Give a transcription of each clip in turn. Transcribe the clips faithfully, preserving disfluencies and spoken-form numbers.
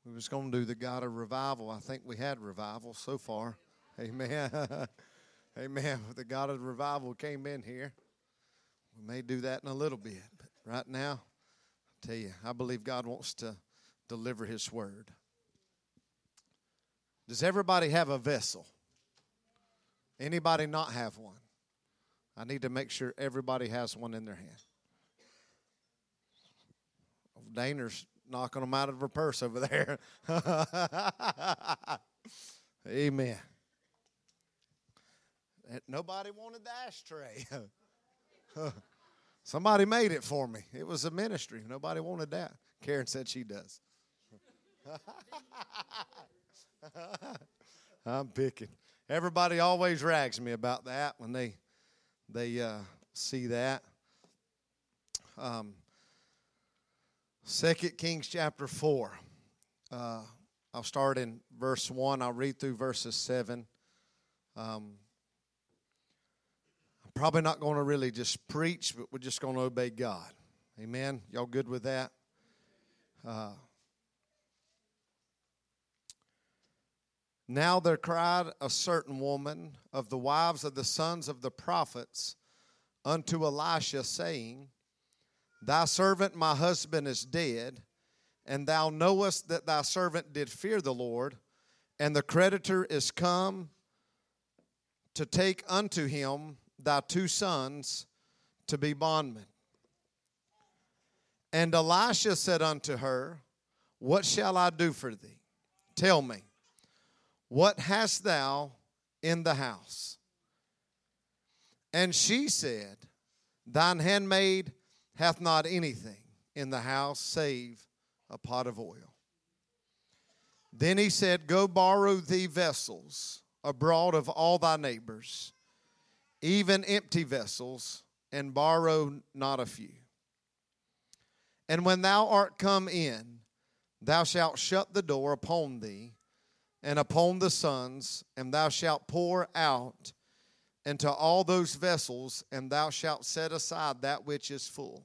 We was going to do the God of revival. I think we had revival so far. Amen. Amen. The God of revival came in here. We may do that in a little bit. But right now, I'll tell you, I believe God wants to deliver his word. Does everybody have a vessel? Anybody not have one? I need to make sure everybody has one in their hand. Dana's knocking them out of her purse over there. Amen. Nobody wanted the ashtray. Somebody made it for me. It was a ministry. Nobody wanted that. Karen said she does. I'm picking. Everybody always rags me about that when they they uh, see that. Um, Second Kings chapter four. Uh, I'll start in verse one. I'll read through verses seven. Um, I'm probably not going to really just preach, but we're just going to obey God. Amen. Y'all good with that? Uh, Now there cried a certain woman of the wives of the sons of the prophets unto Elisha, saying, Thy servant my husband is dead, and thou knowest that thy servant did fear the Lord, and the creditor is come to take unto him thy two sons to be bondmen. And Elisha said unto her, What shall I do for thee? Tell me. What hast thou in the house? And she said, Thine handmaid hath not anything in the house save a pot of oil. Then he said, Go borrow thee vessels abroad of all thy neighbors, even empty vessels, and borrow not a few. And when thou art come in, thou shalt shut the door upon thee, and upon the sons, and thou shalt pour out into all those vessels, and thou shalt set aside that which is full.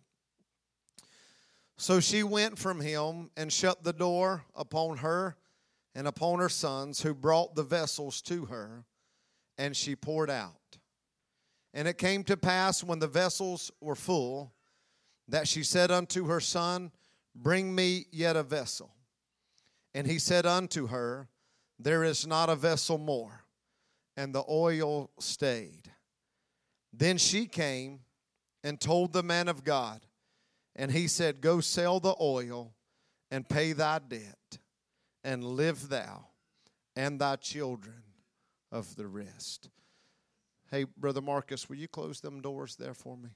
So she went from him and shut the door upon her and upon her sons, who brought the vessels to her, and she poured out. And it came to pass, when the vessels were full, that she said unto her son, Bring me yet a vessel. And he said unto her, There is not a vessel more. And the oil stayed. Then she came and told the man of God. And he said, Go sell the oil and pay thy debt, and live thou and thy children of the rest. Hey, Brother Marcus, will you close them doors there for me?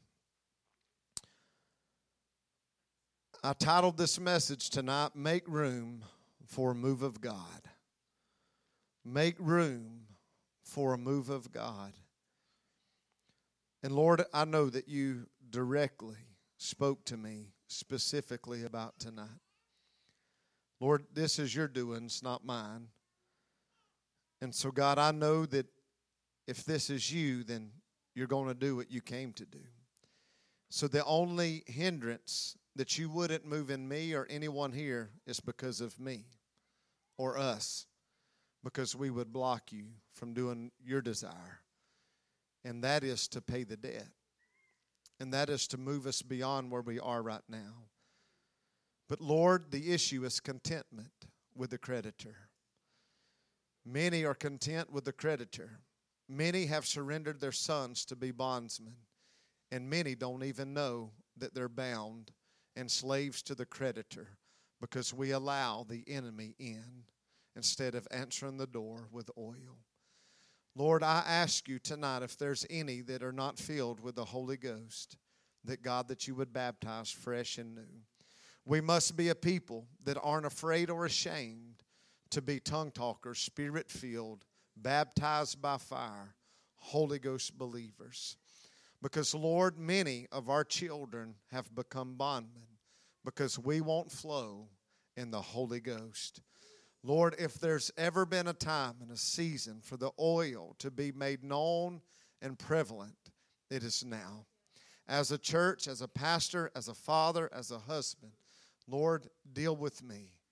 I titled this message tonight, Make Room for a Move of God. Make room for a move of God. And Lord, I know that you directly spoke to me specifically about tonight. Lord, this is your doings, not mine. And so, God, I know that if this is you, then you're going to do what you came to do. So the only hindrance that you wouldn't move in me or anyone here is because of me or us. Because we would block you from doing your desire. And that is to pay the debt. And that is to move us beyond where we are right now. But Lord, the issue is contentment with the creditor. Many are content with the creditor. Many have surrendered their sons to be bondsmen. And many don't even know that they're bound and slaves to the creditor, because we allow the enemy in instead of answering the door with oil. Lord, I ask you tonight, if there's any that are not filled with the Holy Ghost, that God, that you would baptize fresh and new. We must be a people that aren't afraid or ashamed to be tongue talkers, spirit-filled, baptized by fire, Holy Ghost believers. Because, Lord, many of our children have become bondmen because we won't flow in the Holy Ghost. Lord, if there's ever been a time and a season for the oil to be made known and prevalent, it is now. As a church, as a pastor, as a father, as a husband, Lord, deal with me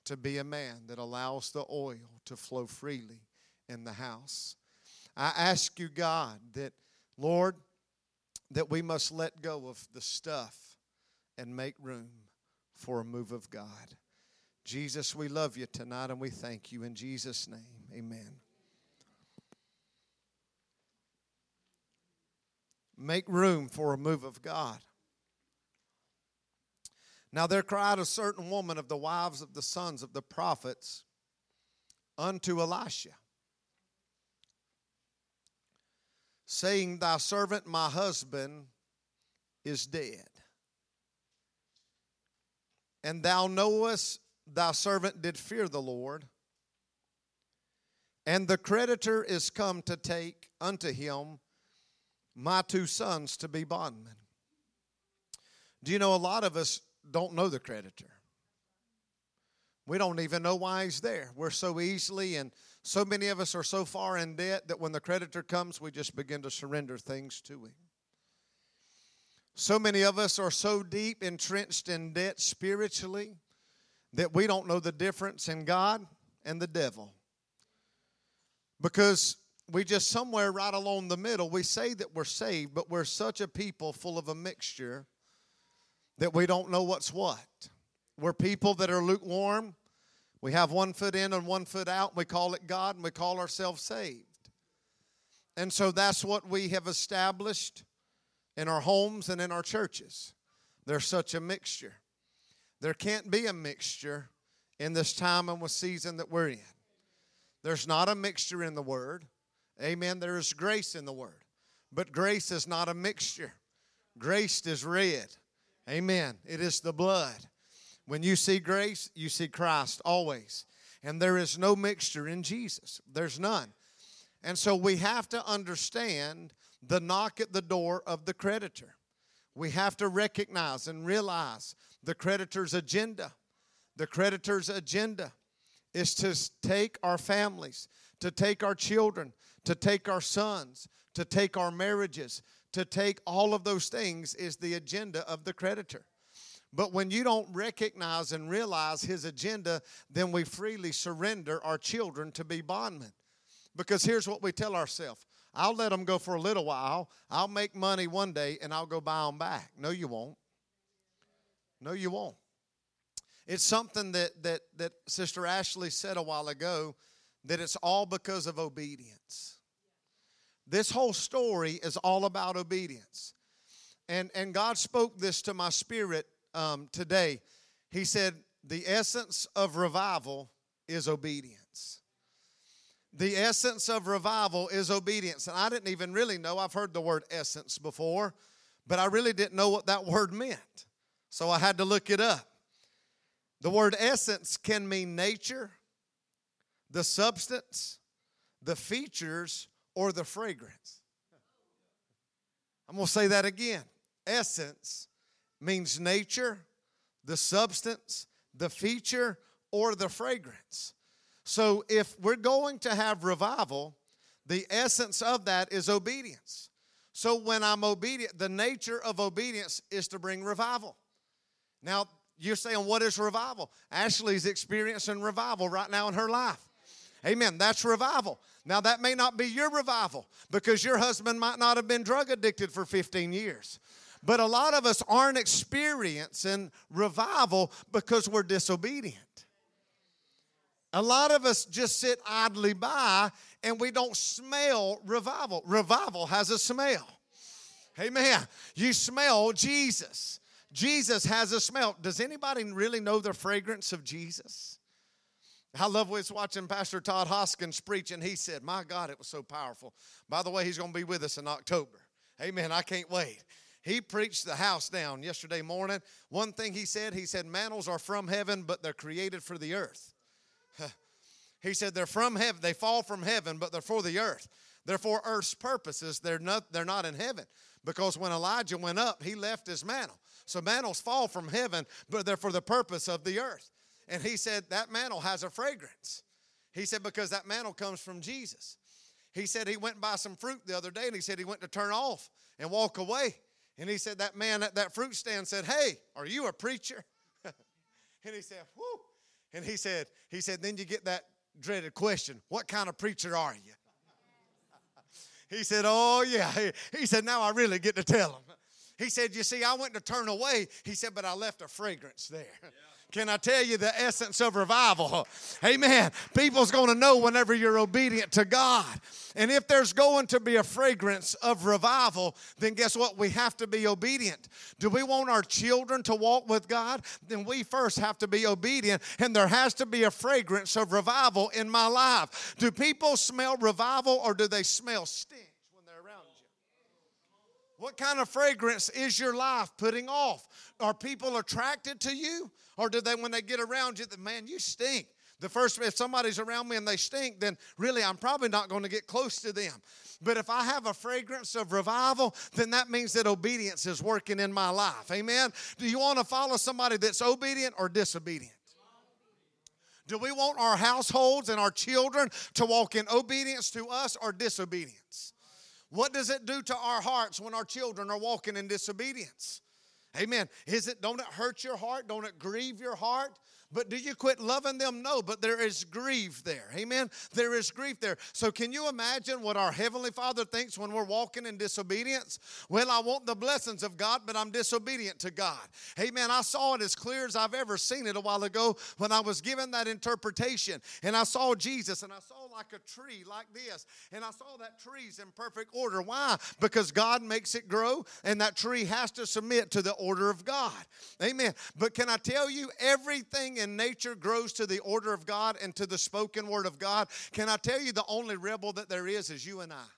to be a man that allows the oil to flow freely in the house. I ask you, God, that, Lord, that we must let go of the stuff and make room for a move of God. Jesus, we love you tonight and we thank you. In Jesus' name, amen. Make room for a move of God. Now there cried a certain woman of the wives of the sons of the prophets unto Elisha, saying, Thy servant, my husband, is dead. And thou knowest thy servant did fear the Lord, and the creditor is come to take unto him my two sons to be bondmen. Do you know a lot of us don't know the creditor? We don't even know why he's there. We're so easily, and so many of us are so far in debt that when the creditor comes, we just begin to surrender things to him. So many of us are so deep entrenched in debt spiritually that we don't know the difference in God and the devil. Because we just somewhere right along the middle, we say that we're saved, but we're such a people full of a mixture that we don't know what's what. We're people that are lukewarm. We have one foot in and one foot out. We call it God, and we call ourselves saved. And so that's what we have established in our homes and in our churches. There's such a mixture. There can't be a mixture in this time and season that we're in. There's not a mixture in the Word. Amen. There is grace in the Word. But grace is not a mixture. Grace is red. Amen. It is the blood. When you see grace, you see Christ always. And there is no mixture in Jesus. There's none. And so we have to understand the knock at the door of the creditor. We have to recognize and realize the creditor's agenda. The creditor's agenda is to take our families, to take our children, to take our sons, to take our marriages, to take all of those things is the agenda of the creditor. But when you don't recognize and realize his agenda, then we freely surrender our children to be bondmen. Because here's what we tell ourselves. I'll let them go for a little while. I'll make money one day, and I'll go buy them back. No, you won't. No, you won't. It's something that, that, that Sister Ashley said a while ago, that it's all because of obedience. This whole story is all about obedience. And, and God spoke this to my spirit um, today. He said, the essence of revival is obedience. The essence of revival is obedience. And I didn't even really know. I've heard the word essence before, but I really didn't know what that word meant. So I had to look it up. The word essence can mean nature, the substance, the features, or the fragrance. I'm going to say that again. Essence means nature, the substance, the feature, or the fragrance. So if we're going to have revival, the essence of that is obedience. So when I'm obedient, the nature of obedience is to bring revival. Now, you're saying, what is revival? Ashley's experiencing revival right now in her life. Amen. That's revival. Now, that may not be your revival because your husband might not have been drug addicted for fifteen years. But a lot of us aren't experiencing revival because we're disobedient. A lot of us just sit idly by and we don't smell revival. Revival has a smell. Amen. You smell Jesus. Jesus has a smell. Does anybody really know the fragrance of Jesus? I love was watching Pastor Todd Hoskins preach, and he said, my God, it was so powerful. By the way, he's going to be with us in October. Amen. I can't wait. He preached the house down yesterday morning. One thing he said, he said, mantles are from heaven, but they're created for the earth. He said they're from heaven. They fall from heaven, but they're for the earth. They're for earth's purposes. They're not, they're not in heaven. Because when Elijah went up, he left his mantle. So mantles fall from heaven, but they're for the purpose of the earth. And he said that mantle has a fragrance. He said because that mantle comes from Jesus. He said he went and buy some fruit the other day, and he said he went to turn off and walk away. And he said that man at that fruit stand said, hey, are you a preacher? And he said, whoo. And he said, he said, then you get that dreaded question, what kind of preacher are you? He said, oh, yeah. He, he said, now I really get to tell him. He said, you see, I went to turn away. He said, but I left a fragrance there. Yeah. Can I tell you the essence of revival? Amen. People's going to know whenever you're obedient to God. And if there's going to be a fragrance of revival, then guess what? We have to be obedient. Do we want our children to walk with God? Then we first have to be obedient, and there has to be a fragrance of revival in my life. Do people smell revival, or do they smell stench when they're around you? What kind of fragrance is your life putting off? Are people attracted to you? Or do they, when they get around you, man, you stink. The first, if somebody's around me and they stink, then really I'm probably not going to get close to them. But if I have a fragrance of revival, then that means that obedience is working in my life. Amen? Do you want to follow somebody that's obedient or disobedient? Do we want our households and our children to walk in obedience to us or disobedience? What does it do to our hearts when our children are walking in disobedience? Amen. Is it, don't it hurt your heart? Don't it grieve your heart? But do you quit loving them? No, but there is grief there. Amen. There is grief there. So can you imagine what our Heavenly Father thinks when we're walking in disobedience? Well, I want the blessings of God, but I'm disobedient to God. Amen. I saw it as clear as I've ever seen it a while ago when I was given that interpretation. And I saw Jesus, and I saw like a tree like this. And I saw that tree's in perfect order. Why? Because God makes it grow, and that tree has to submit to the order of God. Amen. But can I tell you, everything in nature grows to the order of God and to the spoken word of God. Can I tell you the only rebel that there is is you and I? Amen.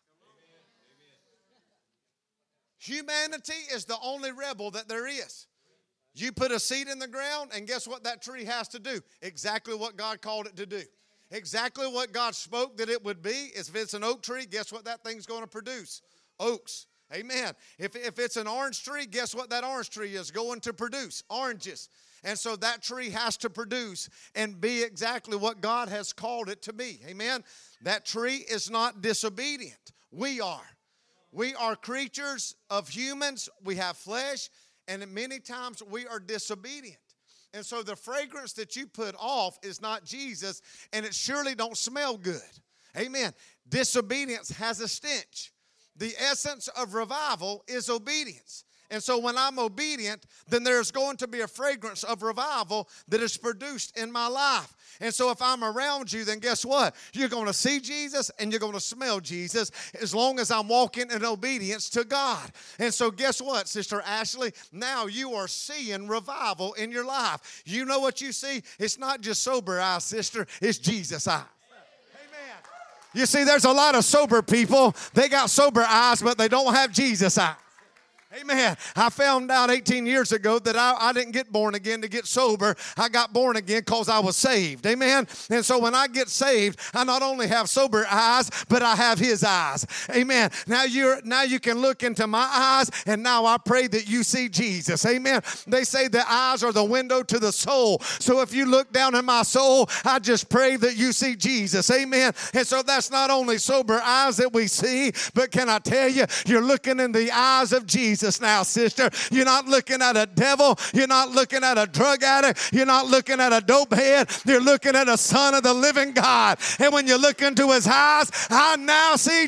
Humanity is the only rebel that there is. You put a seed in the ground, and guess what that tree has to do? Exactly what God called it to do. Exactly what God spoke that it would be. If it's an oak tree, guess what that thing's going to produce? Oaks. Amen. If, if it's an orange tree, guess what that orange tree is going to produce? Oranges. And so that tree has to produce and be exactly what God has called it to be. Amen. That tree is not disobedient. We are. We are creatures of humans. We have flesh. And many times we are disobedient. And so the fragrance that you put off is not Jesus. And it surely don't smell good. Amen. Disobedience has a stench. The essence of revival is obedience. And so when I'm obedient, then there's going to be a fragrance of revival that is produced in my life. And so if I'm around you, then guess what? You're going to see Jesus and you're going to smell Jesus as long as I'm walking in obedience to God. And so guess what, Sister Ashley? Now you are seeing revival in your life. You know what you see? It's not just sober eyes, sister. It's Jesus eyes. Amen. You see, there's a lot of sober people. They got sober eyes, but they don't have Jesus eyes. Amen. I found out eighteen years ago that I, I didn't get born again to get sober. I got born again because I was saved. Amen. And so when I get saved, I not only have sober eyes, but I have His eyes. Amen. Now you're now you can look into my eyes, and now I pray that you see Jesus. Amen. They say the eyes are the window to the soul. So if you look down in my soul, I just pray that you see Jesus. Amen. And so that's not only sober eyes that we see, but can I tell you, you're looking in the eyes of Jesus now, sister. You're not looking at a devil. You're not looking at a drug addict. You're not looking at a dope head. You're looking at a son of the living God. And when you look into His eyes, I now see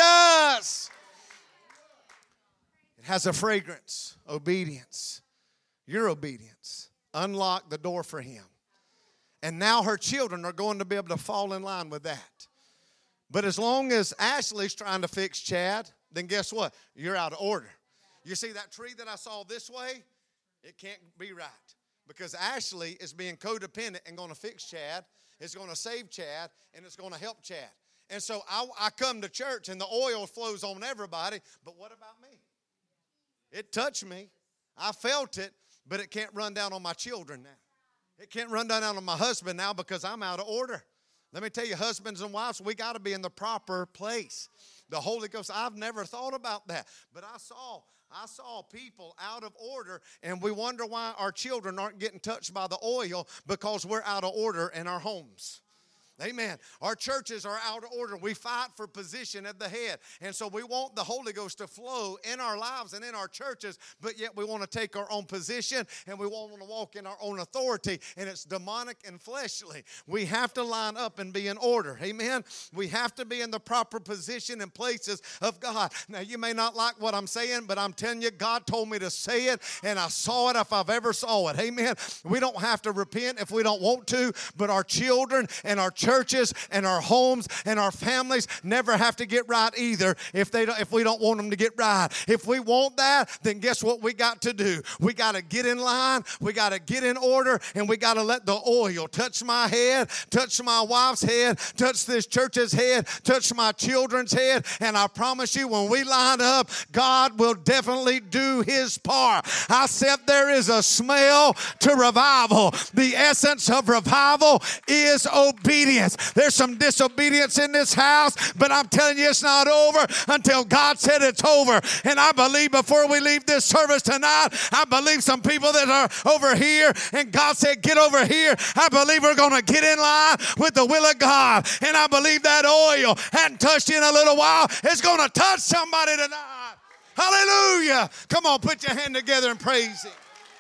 Jesus. It has a fragrance. Obedience. Your obedience. Unlock the door for Him. And now her children are going to be able to fall in line with that. But as long as Ashley's trying to fix Chad, then guess what? You're out of order. You see that tree that I saw this way? It can't be right. Because Ashley is being codependent and going to fix Chad. It's going to save Chad, and it's going to help Chad. And so I, I come to church, and the oil flows on everybody. But what about me? It touched me. I felt it, but it can't run down on my children now. It can't run down on my husband now because I'm out of order. Let me tell you, husbands and wives, we got to be in the proper place. The Holy Ghost, I've never thought about that. But I saw, I saw people out of order, and we wonder why our children aren't getting touched by the oil because we're out of order in our homes. Amen. Our churches are out of order. We fight for position at the head. And so we want the Holy Ghost to flow in our lives and in our churches, but yet we want to take our own position and we want to walk in our own authority, and it's demonic and fleshly. We have to line up and be in order. Amen. We have to be in the proper position and places of God. Now, you may not like what I'm saying, but I'm telling you, God told me to say it, and I saw it if I've ever saw it. Amen. We don't have to repent if we don't want to, but our children and our churches and our homes and our families never have to get right either if they don't, if we don't want them to get right. If we want that, then guess what we got to do? We got to get in line, we got to get in order, and we got to let the oil touch my head, touch my wife's head, touch this church's head, touch my children's head, and I promise you, when we line up, God will definitely do His part. I said there is a smell to revival. The essence of revival is obedience. There's some disobedience in this house, but I'm telling you, it's not over until God said it's over. And I believe before we leave this service tonight, I believe some people that are over here, and God said, get over here. I believe we're going to get in line with the will of God. And I believe that oil hadn't touched you in a little while. It's going to touch somebody tonight. Hallelujah. Come on, put your hand together and praise Him.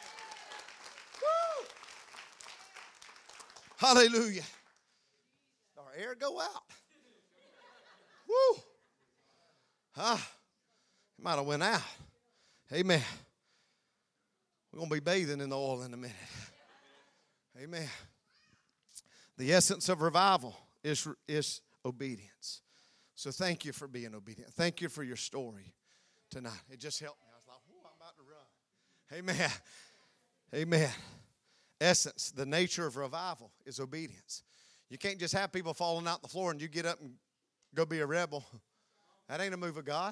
Woo. Hallelujah. Air go out. Woo. Huh? It might have went out. Amen. We're going to be bathing in the oil in a minute. Amen. The essence of revival is, is obedience. So thank you for being obedient. Thank you for your story tonight. It just helped me. I was like, whoo, I'm about to run. Amen. Amen. Essence, the nature of revival is obedience. You can't just have people falling out the floor and you get up and go be a rebel. That ain't a move of God.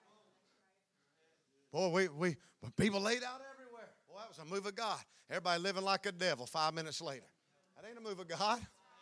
Boy, we, we people laid out everywhere. Boy, that was a move of God. Everybody living like a devil five minutes later. That ain't a move of God.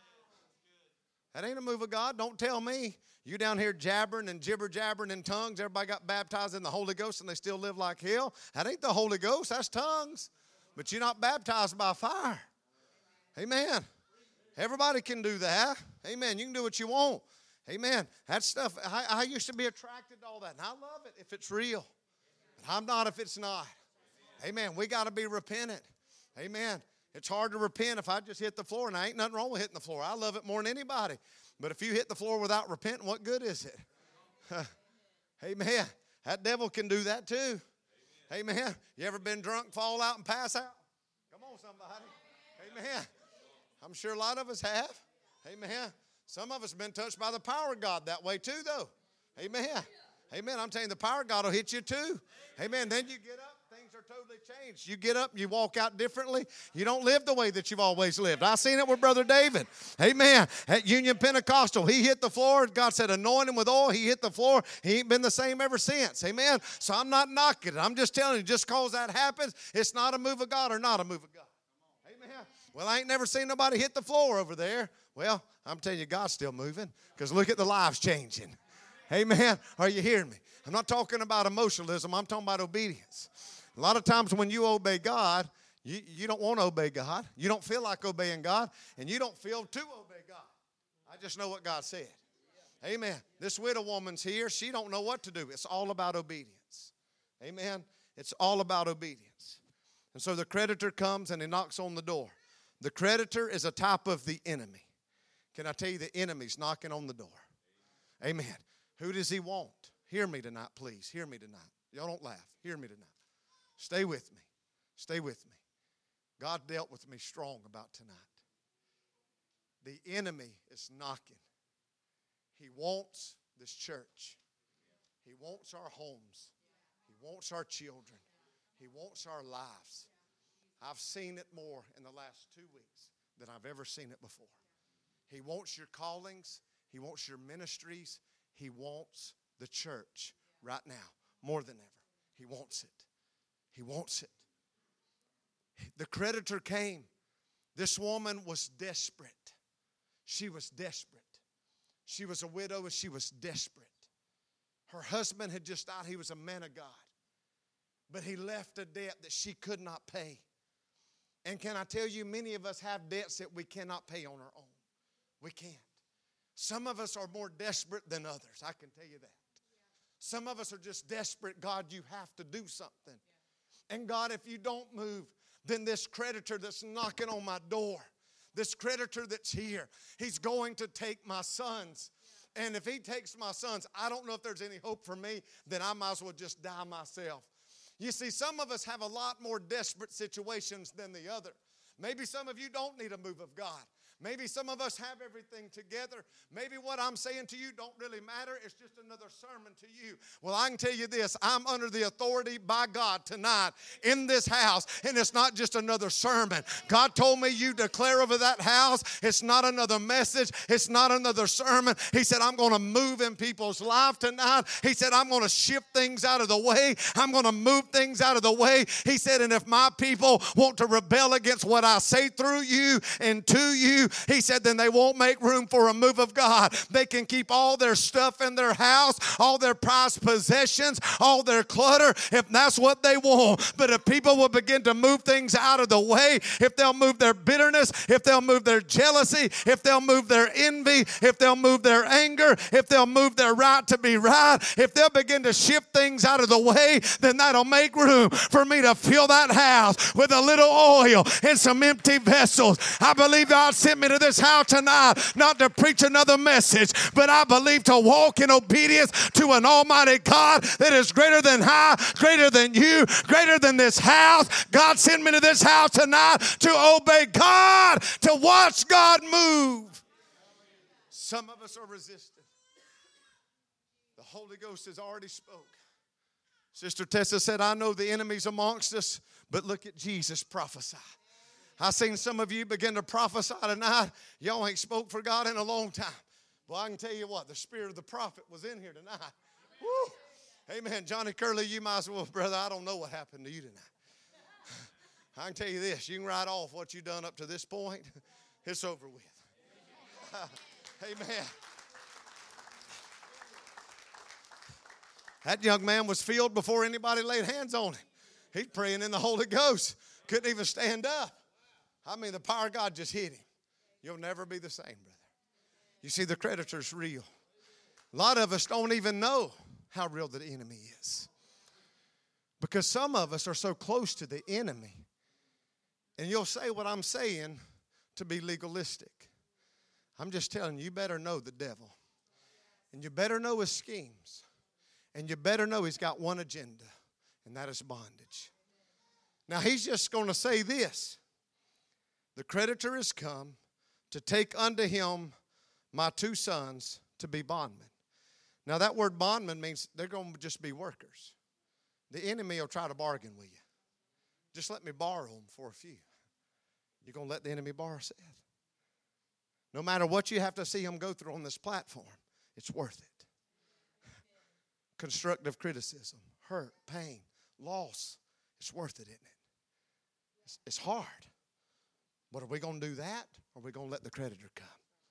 That ain't a move of God. Don't tell me you down here jabbering and jibber jabbering in tongues. Everybody got baptized in the Holy Ghost and they still live like hell. That ain't the Holy Ghost. That's tongues. But you're not baptized by fire. Amen. Everybody can do that. Amen. You can do what you want. Amen. That stuff, I, I used to be attracted to all that. And I love it if it's real. But I'm not if it's not. Amen. We got to be repentant. Amen. It's hard to repent if I just hit the floor, and I ain't nothing wrong with hitting the floor. I love it more than anybody. But if you hit the floor without repenting, what good is it? Amen. That devil can do that too. Amen. You ever been drunk, fall out, and pass out? Come on, somebody. Amen. I'm sure a lot of us have. Amen. Some of us have been touched by the power of God that way too, though. Amen. Amen. I'm telling you, the power of God will hit you too. Amen. Then you get up, things are totally changed. You get up, you walk out differently. You don't live the way that you've always lived. I seen it with Brother David. Amen. At Union Pentecostal, he hit the floor. God said, anoint him with oil. He hit the floor. He ain't been the same ever since. Amen. So I'm not knocking it. I'm just telling you, just because that happens, it's not a move of God or not a move of God. Amen. Well, I ain't never seen nobody hit the floor over there. Well, I'm telling you, God's still moving, because look at the lives changing. Amen. Are you hearing me? I'm not talking about emotionalism. I'm talking about obedience. A lot of times when you obey God, you, you don't want to obey God. You don't feel like obeying God, and you don't feel to obey God. I just know what God said. Amen. This widow woman's here. She don't know what to do. It's all about obedience. Amen. It's all about obedience. And so the creditor comes and he knocks on the door. The creditor is a type of the enemy. Can I tell you, the enemy's knocking on the door? Amen. Who does he want? Hear me tonight, please. Hear me tonight. Y'all don't laugh. Hear me tonight. Stay with me. Stay with me. God dealt with me strong about tonight. The enemy is knocking. He wants this church. He wants our homes. He wants our children. He wants our lives. I've seen it more in the last two weeks than I've ever seen it before. He wants your callings. He wants your ministries. He wants the church right now more than ever. He wants it. He wants it. The creditor came. This woman was desperate. She was desperate. She was a widow and she was desperate. Her husband had just died. He was a man of God. But he left a debt that she could not pay. And can I tell you, many of us have debts that we cannot pay on our own. We can't. Some of us are more desperate than others. I can tell you that. Some of us are just desperate. God, you have to do something. And God, if you don't move, then this creditor that's knocking on my door, this creditor that's here, he's going to take my sons. And if he takes my sons, I don't know if there's any hope for me, then I might as well just die myself. You see, some of us have a lot more desperate situations than the other. Maybe some of you don't need a move of God. Maybe some of us have everything together. Maybe what I'm saying to you don't really matter. It's just another sermon to you. Well, I can tell you this. I'm under the authority by God tonight in this house, and it's not just another sermon. God told me you declare over that house. It's not another message. It's not another sermon. He said, I'm going to move in people's life tonight. He said, I'm going to shift things out of the way. I'm going to move things out of the way. He said, and if my people want to rebel against what I say through you and to you, he said, then they won't make room for a move of God. They can keep all their stuff in their house, all their prized possessions, all their clutter, if that's what they want. But if people will begin to move things out of the way, if they'll move their bitterness, if they'll move their jealousy, if they'll move their envy, if they'll move their anger, if they'll move their right to be right, if they'll begin to shift things out of the way, then that'll make room for me to fill that house with a little oil and some empty vessels. I believe God sent me to this house tonight not to preach another message, but I believe to walk in obedience to an almighty God that is greater than I, greater than you, greater than this house. God sent me to this house tonight to obey God, to watch God move. Some of us are resistant. The Holy Ghost has already spoke. Sister Tessa said, I know the enemy's amongst us, but look at Jesus prophesy. I seen some of you begin to prophesy tonight. Y'all ain't spoke for God in a long time. Well, I can tell you what, the spirit of the prophet was in here tonight. Woo. Amen. Johnny Curley, you might as well, brother, I don't know what happened to you tonight. I can tell you this, you can write off what you've done up to this point. It's over with. Amen. That young man was filled before anybody laid hands on him. He's praying in the Holy Ghost. Couldn't even stand up. I mean, the power of God just hit him. You'll never be the same, brother. You see, the creditor's real. A lot of us don't even know how real the enemy is. Because some of us are so close to the enemy. And you'll say what I'm saying to be legalistic. I'm just telling you, you better know the devil. And you better know his schemes. And you better know he's got one agenda, and that is bondage. Now, he's just going to say this. The creditor is come to take unto him my two sons to be bondmen. Now, that word bondman means they're going to just be workers. The enemy will try to bargain with you. Just let me borrow them for a few. You're going to let the enemy borrow Seth? No matter what you have to see him go through on this platform, it's worth it. Constructive criticism, hurt, pain, loss, it's worth it, isn't it? It's, it's hard. But are we going to do that, or are we going to let the creditor come?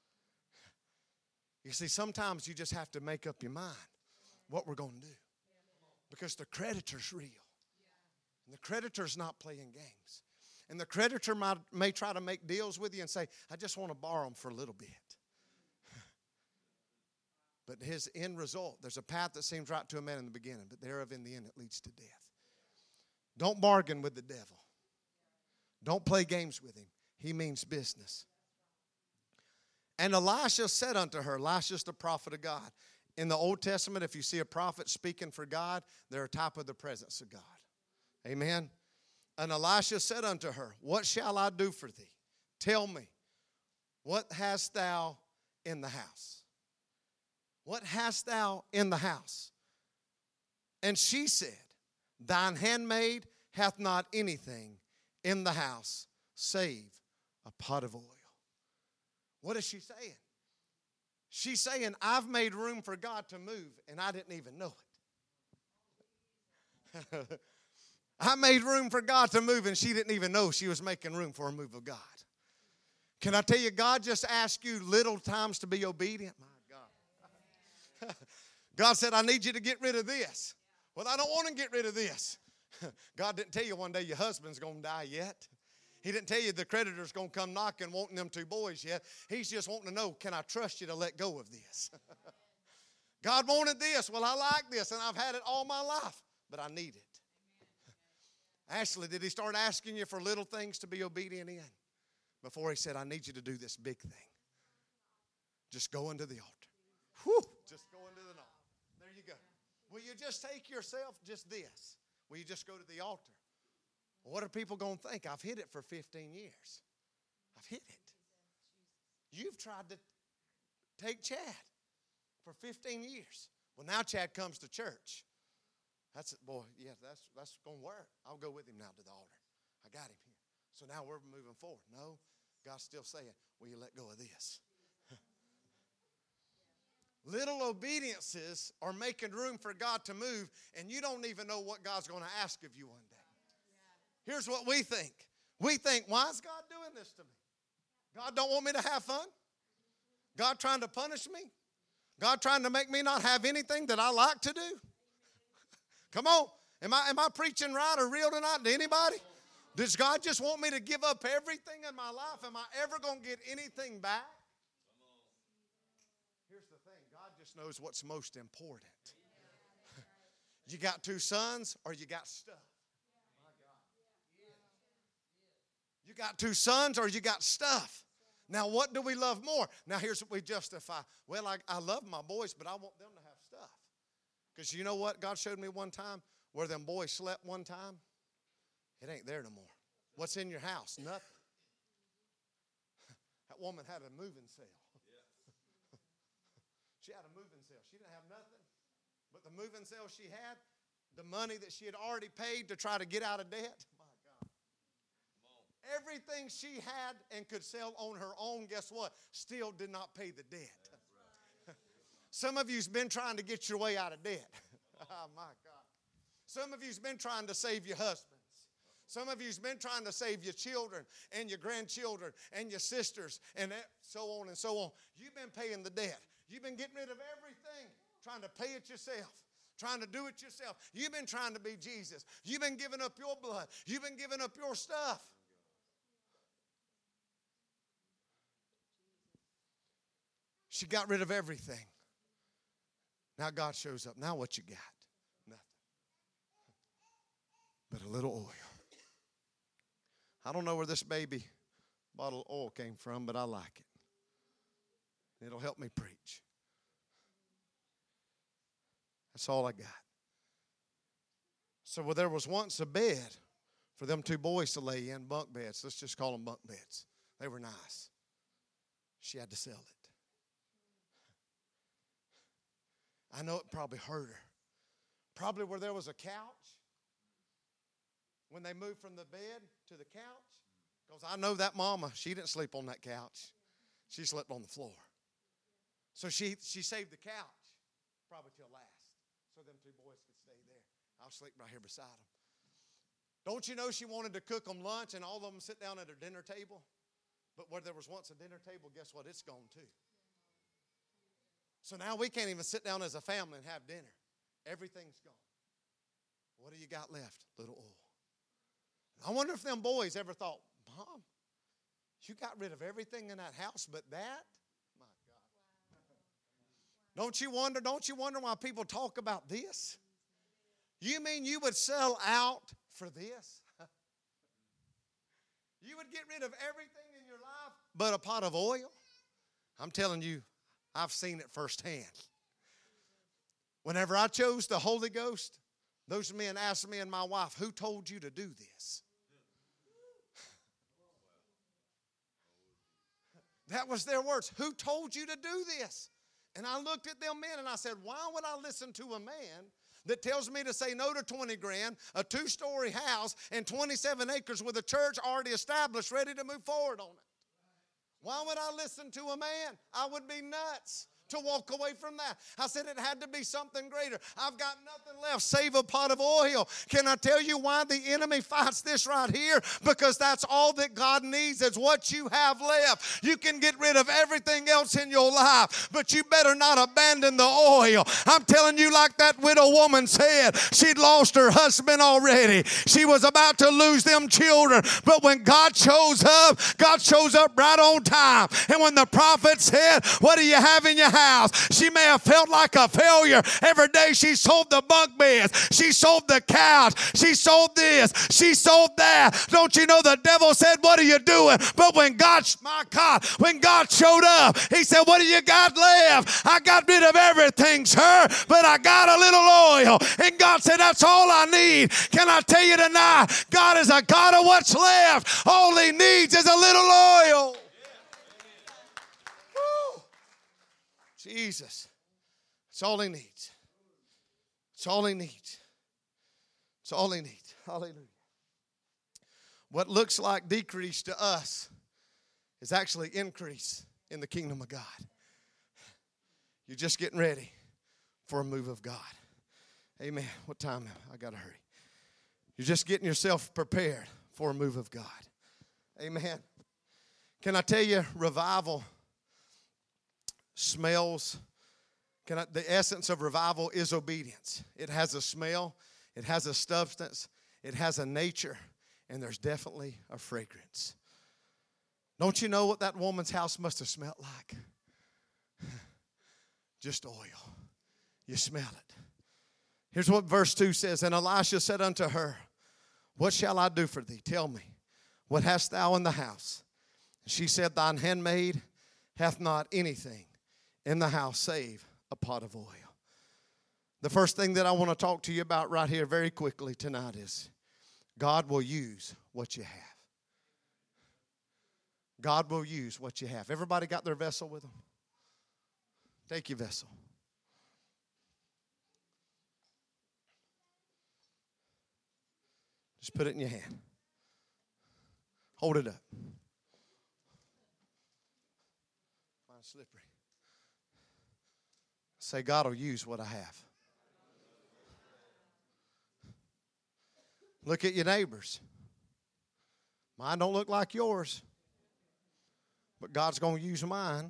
You see, sometimes you just have to make up your mind what we're going to do. Because the creditor's real. And the creditor's not playing games. And the creditor might, may try to make deals with you and say, I just want to borrow them for a little bit. But his end result, there's a path that seems right to a man in the beginning, but thereof in the end it leads to death. Don't bargain with the devil. Don't play games with him. He means business. And Elisha said unto her, Elisha's the prophet of God. In the Old Testament, if you see a prophet speaking for God, they're a type of the presence of God. Amen. And Elisha said unto her, what shall I do for thee? Tell me, what hast thou in the house? What hast thou in the house? And she said, thine handmaid hath not anything in the house save a pot of oil. What is she saying? She's saying, I've made room for God to move, and I didn't even know it. I made room for God to move, and she didn't even know she was making room for a move of God. Can I tell you, God just asked you little times to be obedient? My God. God said, I need you to get rid of this. Well, I don't want to get rid of this. God didn't tell you one day your husband's going to die yet. He didn't tell you the creditor's going to come knocking wanting them two boys yet. He's just wanting to know, can I trust you to let go of this? God wanted this. Well, I like this, and I've had it all my life, but I need it. Ashley, did he start asking you for little things to be obedient in? Before he said, I need you to do this big thing. Just go into the altar. Whew, just go into the altar. There you go. Will you just take yourself, just this? Will you just go to the altar? What are people going to think? I've hid it for fifteen years. I've hid it. You've tried to take Chad for fifteen years. Well, now Chad comes to church. That's it, boy, yeah, that's that's going to work. I'll go with him now to the altar. I got him here. So now we're moving forward. No, God's still saying, will you let go of this? Little obediences are making room for God to move, and you don't even know what God's going to ask of you one day. Here's what we think. We think, why is God doing this to me? God don't want me to have fun? God trying to punish me? God trying to make me not have anything that I like to do? Come on. Am I, am I preaching right or real tonight to anybody? Does God just want me to give up everything in my life? Am I ever going to get anything back? Here's the thing. God just knows what's most important. You got two sons or you got stuff? You got two sons or you got stuff. Now, what do we love more? Now, here's what we justify. Well, I, I love my boys, but I want them to have stuff. Because you know what God showed me one time? Where them boys slept one time? It ain't there no more. What's in your house? Nothing. That woman had a moving sale. She had a moving sale. She didn't have nothing. But the moving sale she had, the money that she had already paid to try to get out of debt, everything she had and could sell on her own, guess what? Still did not pay the debt. Right. Some of you's been trying to get your way out of debt. Oh, my God. Some of you's been trying to save your husbands. Some of you's been trying to save your children and your grandchildren and your sisters and so on and so on. You've been paying the debt. You've been getting rid of everything, trying to pay it yourself. Trying to do it yourself. You've been trying to be Jesus. You've been giving up your blood. You've been giving up your stuff. She got rid of everything. Now God shows up. Now what you got? Nothing. But a little oil. I don't know where this baby bottle of oil came from, but I like it. It'll help me preach. That's all I got. So well, there was once a bed for them two boys to lay in, bunk beds. Let's just call them bunk beds. They were nice. She had to sell it. I know it probably hurt her. Probably where there was a couch. When they moved from the bed to the couch. Because I know that mama, she didn't sleep on that couch. She slept on the floor. So she, she saved the couch probably till last. So them two boys could stay there. I'll sleep right here beside them. Don't you know she wanted to cook them lunch and all of them sit down at her dinner table? But where there was once a dinner table, guess what? It's gone too. So now we can't even sit down as a family and have dinner. Everything's gone. What do you got left? Little oil. I wonder if them boys ever thought, Mom, you got rid of everything in that house but that? My God. Don't you wonder, don't you wonder why people talk about this? You mean you would sell out for this? You would get rid of everything in your life but a pot of oil? I'm telling you, I've seen it firsthand. Whenever I chose the Holy Ghost, those men asked me and my wife, who told you to do this? That was their words. Who told you to do this? And I looked at them men and I said, why would I listen to a man that tells me to say no to twenty grand, a two-story house, and twenty-seven acres with a church already established, ready to move forward on it? Why would I listen to a man? I would be nuts to walk away from that. I said it had to be something greater. I've got nothing left save a pot of oil. Can I tell you why the enemy fights this right here? Because that's all that God needs is what you have left. You can get rid of everything else in your life, but you better not abandon the oil. I'm telling you, like that widow woman said, she'd lost her husband already. She was about to lose them children, but when God shows up, God shows up right on time. And when the prophet said, what do you have in your house? She may have felt like a failure. Every day she sold the bunk beds, she sold the couch, she sold this, she sold that. Don't you know the devil said, what are you doing? But when God, my God, when God showed up, he said, what do you got left? I got rid of everything, sir, but I got a little oil. And God said, that's all I need. Can I tell you tonight, God is a God of what's left. All he needs is a little oil. Woo. Jesus. It's all he needs. It's all he needs. It's all he needs. Hallelujah. What looks like decrease to us is actually increase in the kingdom of God. You're just getting ready for a move of God. Amen. What time? I got to hurry. You're just getting yourself prepared for a move of God. Amen. Can I tell you, revival smells. Can I, the essence of revival is obedience. It has a smell. It has a substance. It has a nature. And there's definitely a fragrance. Don't you know what that woman's house must have smelled like? Just oil. You smell it. Here's what verse two says. And Elisha said unto her, what shall I do for thee? Tell me, what hast thou in the house? And she said, thine handmaid hath not anything in the house save a pot of oil. The first thing that I want to talk to you about right here very quickly tonight is God will use what you have. God will use what you have. Everybody got their vessel with them? Take your vessel. Just put it in your hand. Hold it up. Mine's slippery. Say, God will use what I have. Look at your neighbors. Mine don't look like yours, but God's going to use mine.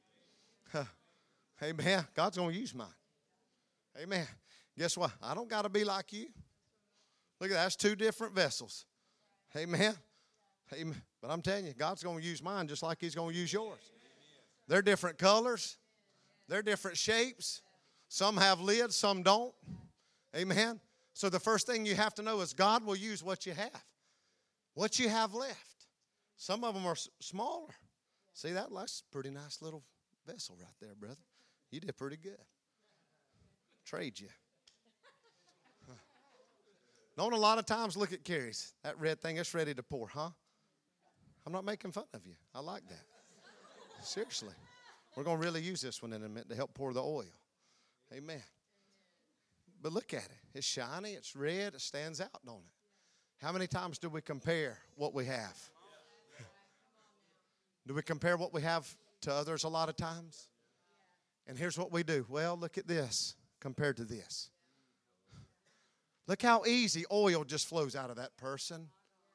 Amen. God's going to use mine. Amen. Guess what? I don't got to be like you. Look at that. That's two different vessels. Amen. Amen. But I'm telling you, God's going to use mine just like he's going to use yours. They're different colors. They're different shapes. Some have lids, some don't. Amen. So the first thing you have to know is God will use what you have. What you have left. Some of them are smaller. See that? That's a pretty nice little vessel right there, brother. You did pretty good. Trade you. Huh. Don't a lot of times look at Carrie's. That red thing, it's ready to pour, huh? I'm not making fun of you. I like that. Seriously. We're going to really use this one in a minute to help pour the oil. Amen. But look at it. It's shiny. It's red. It stands out, don't it? How many times do we compare what we have? Do we compare what we have to others a lot of times? And here's what we do. Well, look at this compared to this. Look how easy oil just flows out of that person.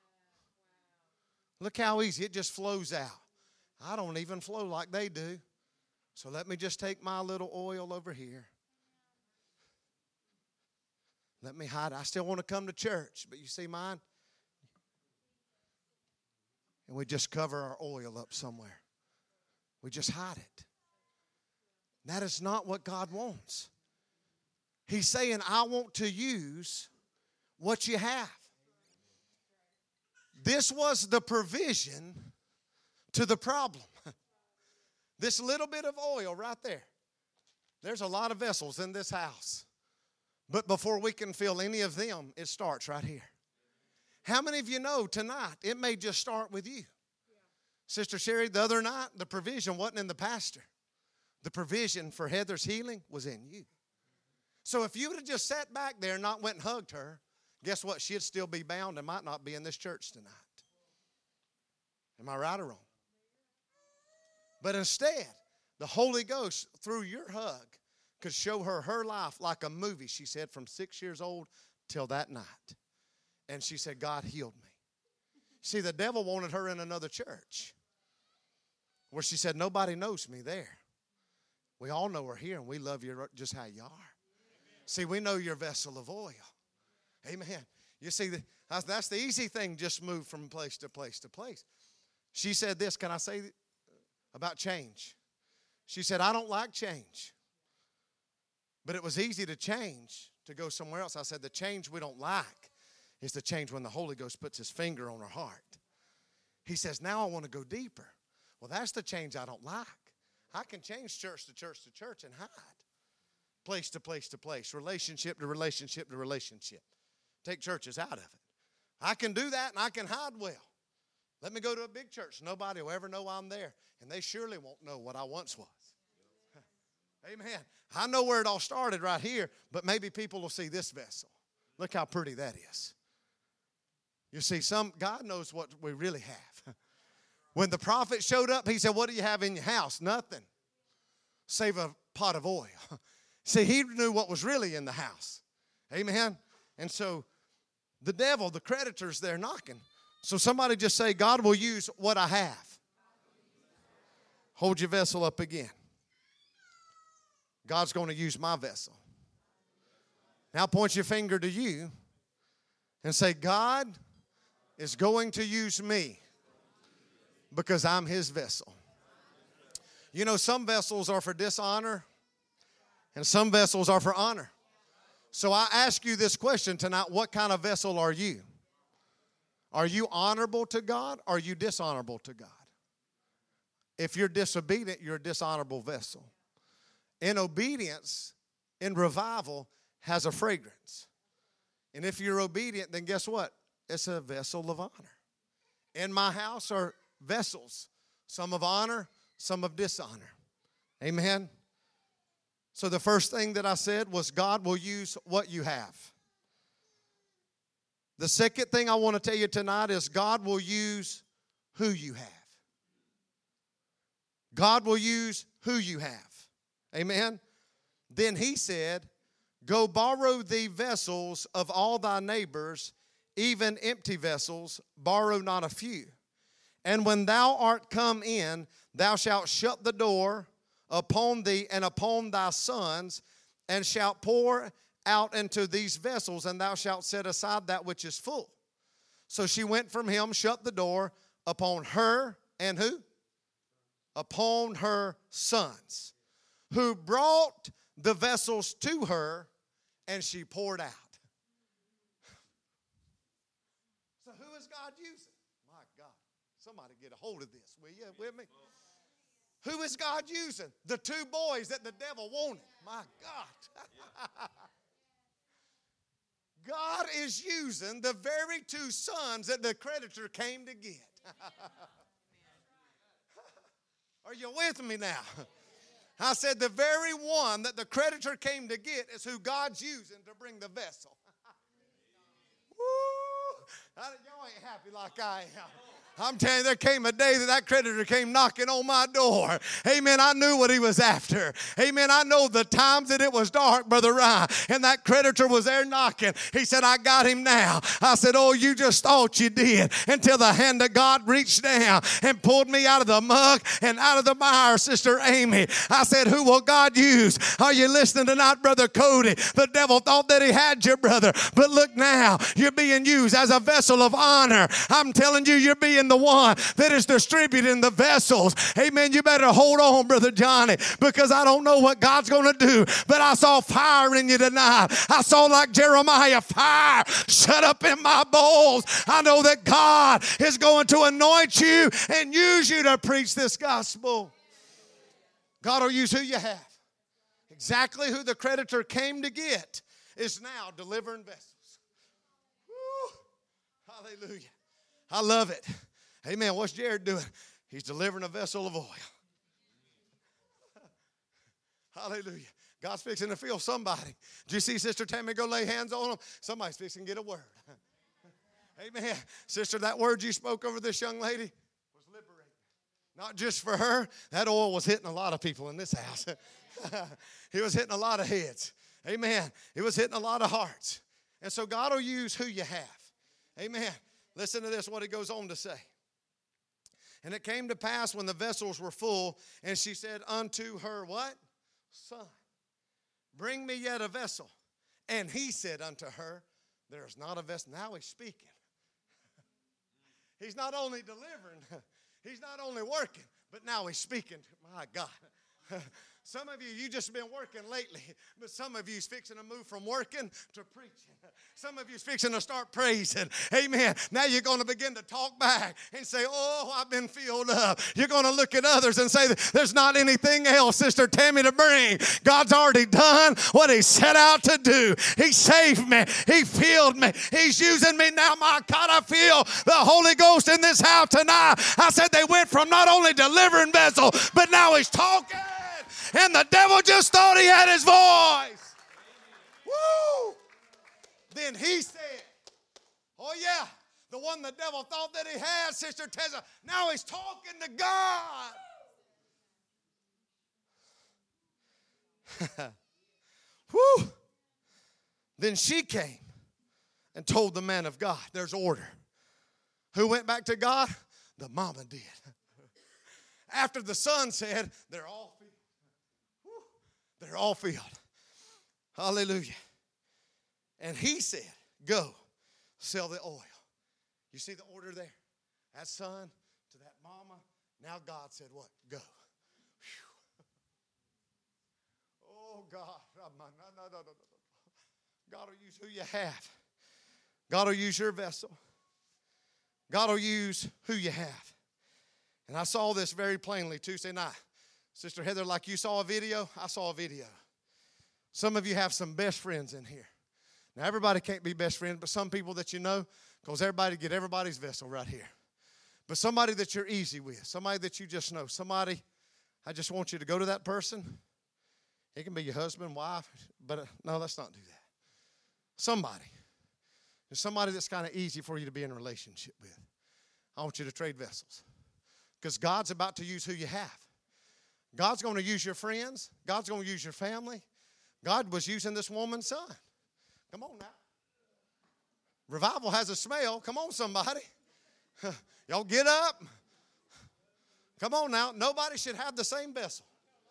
Look how easy it just flows out. I don't even flow like they do. So let me just take my little oil over here. Let me hide it. I still want to come to church, but you see mine? And we just cover our oil up somewhere. We just hide it. That is not what God wants. He's saying, I want to use what you have. This was the provision to the problem. This little bit of oil right there. There's a lot of vessels in this house. But before we can fill any of them, it starts right here. How many of you know tonight it may just start with you? Yeah. Sister Sherry, the other night, the provision wasn't in the pastor. The provision for Heather's healing was in you. So if you would have just sat back there and not went and hugged her, guess what? She'd still be bound and might not be in this church tonight. Am I right or wrong? But instead, the Holy Ghost, through your hug, could show her her life like a movie, she said, from six years old till that night. And she said, God healed me. See, the devil wanted her in another church where she said, nobody knows me there. We all know we're here, and we love you just how you are. See, we know you're a vessel of oil. Amen. You see, that's the easy thing, just move from place to place to place. She said this, can I say about change? She said, I don't like change. But it was easy to change, to go somewhere else. I said, the change we don't like is the change when the Holy Ghost puts his finger on our heart. He says, now I want to go deeper. Well, that's the change I don't like. I can change church to church to church and hide. Place to place to place, relationship to relationship to relationship. Take churches out of it. I can do that and I can hide well. Let me go to a big church. Nobody will ever know I'm there. And they surely won't know what I once was. Amen. I know where it all started right here, but maybe people will see this vessel. Look how pretty that is. You see, some God knows what we really have. When the prophet showed up, he said, what do you have in your house? Nothing. Save a pot of oil. See, he knew what was really in the house. Amen. And so the devil, the creditor's there knocking. So somebody just say, God will use what I have. Hold your vessel up again. God's going to use my vessel. Now point your finger to you and say, God is going to use me because I'm his vessel. You know, some vessels are for dishonor and some vessels are for honor. So I ask you this question tonight, what kind of vessel are you? Are you honorable to God or are you dishonorable to God? If you're disobedient, you're a dishonorable vessel. In obedience, in revival, has a fragrance. And if you're obedient, then guess what? It's a vessel of honor. In my house are vessels, some of honor, some of dishonor. Amen? So the first thing that I said was God will use what you have. The second thing I want to tell you tonight is God will use who you have. God will use who you have. Amen. Then he said, go borrow thee vessels of all thy neighbors, even empty vessels, borrow not a few. And when thou art come in, thou shalt shut the door upon thee and upon thy sons, and shalt pour out into these vessels, and thou shalt set aside that which is full. So she went from him, shut the door upon her, and who? Upon her sons, who brought the vessels to her, and she poured out. So who is God using? My God. Somebody get a hold of this, will you? With me? Who is God using? The two boys that the devil wanted. My God. God is using the very two sons that the creditor came to get. Are you with me now? I said the very one that the creditor came to get is who God's using to bring the vessel. Woo! Y'all ain't happy like I am. I'm telling you, there came a day that that creditor came knocking on my door. Amen. I knew what he was after. Amen. I know the times that it was dark, Brother Ryan, and that creditor was there knocking. He said, I got him now. I said, oh, you just thought you did, until the hand of God reached down and pulled me out of the muck and out of the mire, Sister Amy. I said, who will God use? Are you listening tonight, Brother Cody? The devil thought that he had you, brother. But look now, you're being used as a vessel of honor. I'm telling you, you're being the one that is distributing the vessels. Amen. You better hold on, Brother Johnny, because I don't know what God's going to do, but I saw fire in you tonight. I saw, like Jeremiah, fire shut up in my bowls. I know that God is going to anoint you and use you to preach this gospel. God will use who you have. Exactly who the creditor came to get is now delivering vessels. Woo. Hallelujah. I love it. Amen. What's Jared doing? He's delivering a vessel of oil. Hallelujah. God's fixing to fill somebody. Did you see Sister Tammy go lay hands on them? Somebody's fixing to get a word. Amen. Sister, that word you spoke over this young lady was liberating. Not just for her. That oil was hitting a lot of people in this house. It was hitting a lot of heads. Amen. It was hitting a lot of hearts. And so God will use who you have. Amen. Listen to this, what he goes on to say. And it came to pass when the vessels were full, and she said unto her, what? son, bring me yet a vessel. And he said unto her, there is not a vessel. Now he's speaking. He's not only delivering, he's not only working, but now he's speaking. My God. Some of you, you just been working lately, but some of you's fixing to move from working to preaching. Some of you's fixing to start praising. Amen. Now you're going to begin to talk back and say, oh, I've been filled up. You're going to look at others and say, there's not anything else, Sister Tammy, to bring. God's already done what he set out to do. He saved me. He filled me. He's using me now. My God, I feel the Holy Ghost in this house tonight. I said they went from not only delivering vessel, but now he's talking. And the devil just thought he had his voice. Woo! Then he said, oh yeah, the one the devil thought that he had, Sister Tessa, now he's talking to God. Woo! Then she came and told the man of God, there's order. Who went back to God? The mama did. After the son said, they're all filled. They're all filled. Hallelujah. And he said, go, sell the oil. You see the order there? That son to that mama. Now God said what? Go. Whew. Oh, God. No, no, no, no, no. God will use who you have. God will use your vessel. God will use who you have. And I saw this very plainly Tuesday night. Sister Heather, like you saw a video, I saw a video. Some of you have some best friends in here. Now, everybody can't be best friends, but some people that you know, because everybody get everybody's vessel right here. But somebody that you're easy with, somebody that you just know, somebody, I just want you to go to that person. It can be your husband, wife, but uh, no, let's not do that. Somebody. There's somebody that's kind of easy for you to be in a relationship with. I want you to trade vessels. Because God's about to use who you have. God's going to use your friends. God's going to use your family. God was using this woman's son. Come on now. Revival has a smell. Come on, somebody. Y'all get up. Come on now. Nobody should have the same vessel.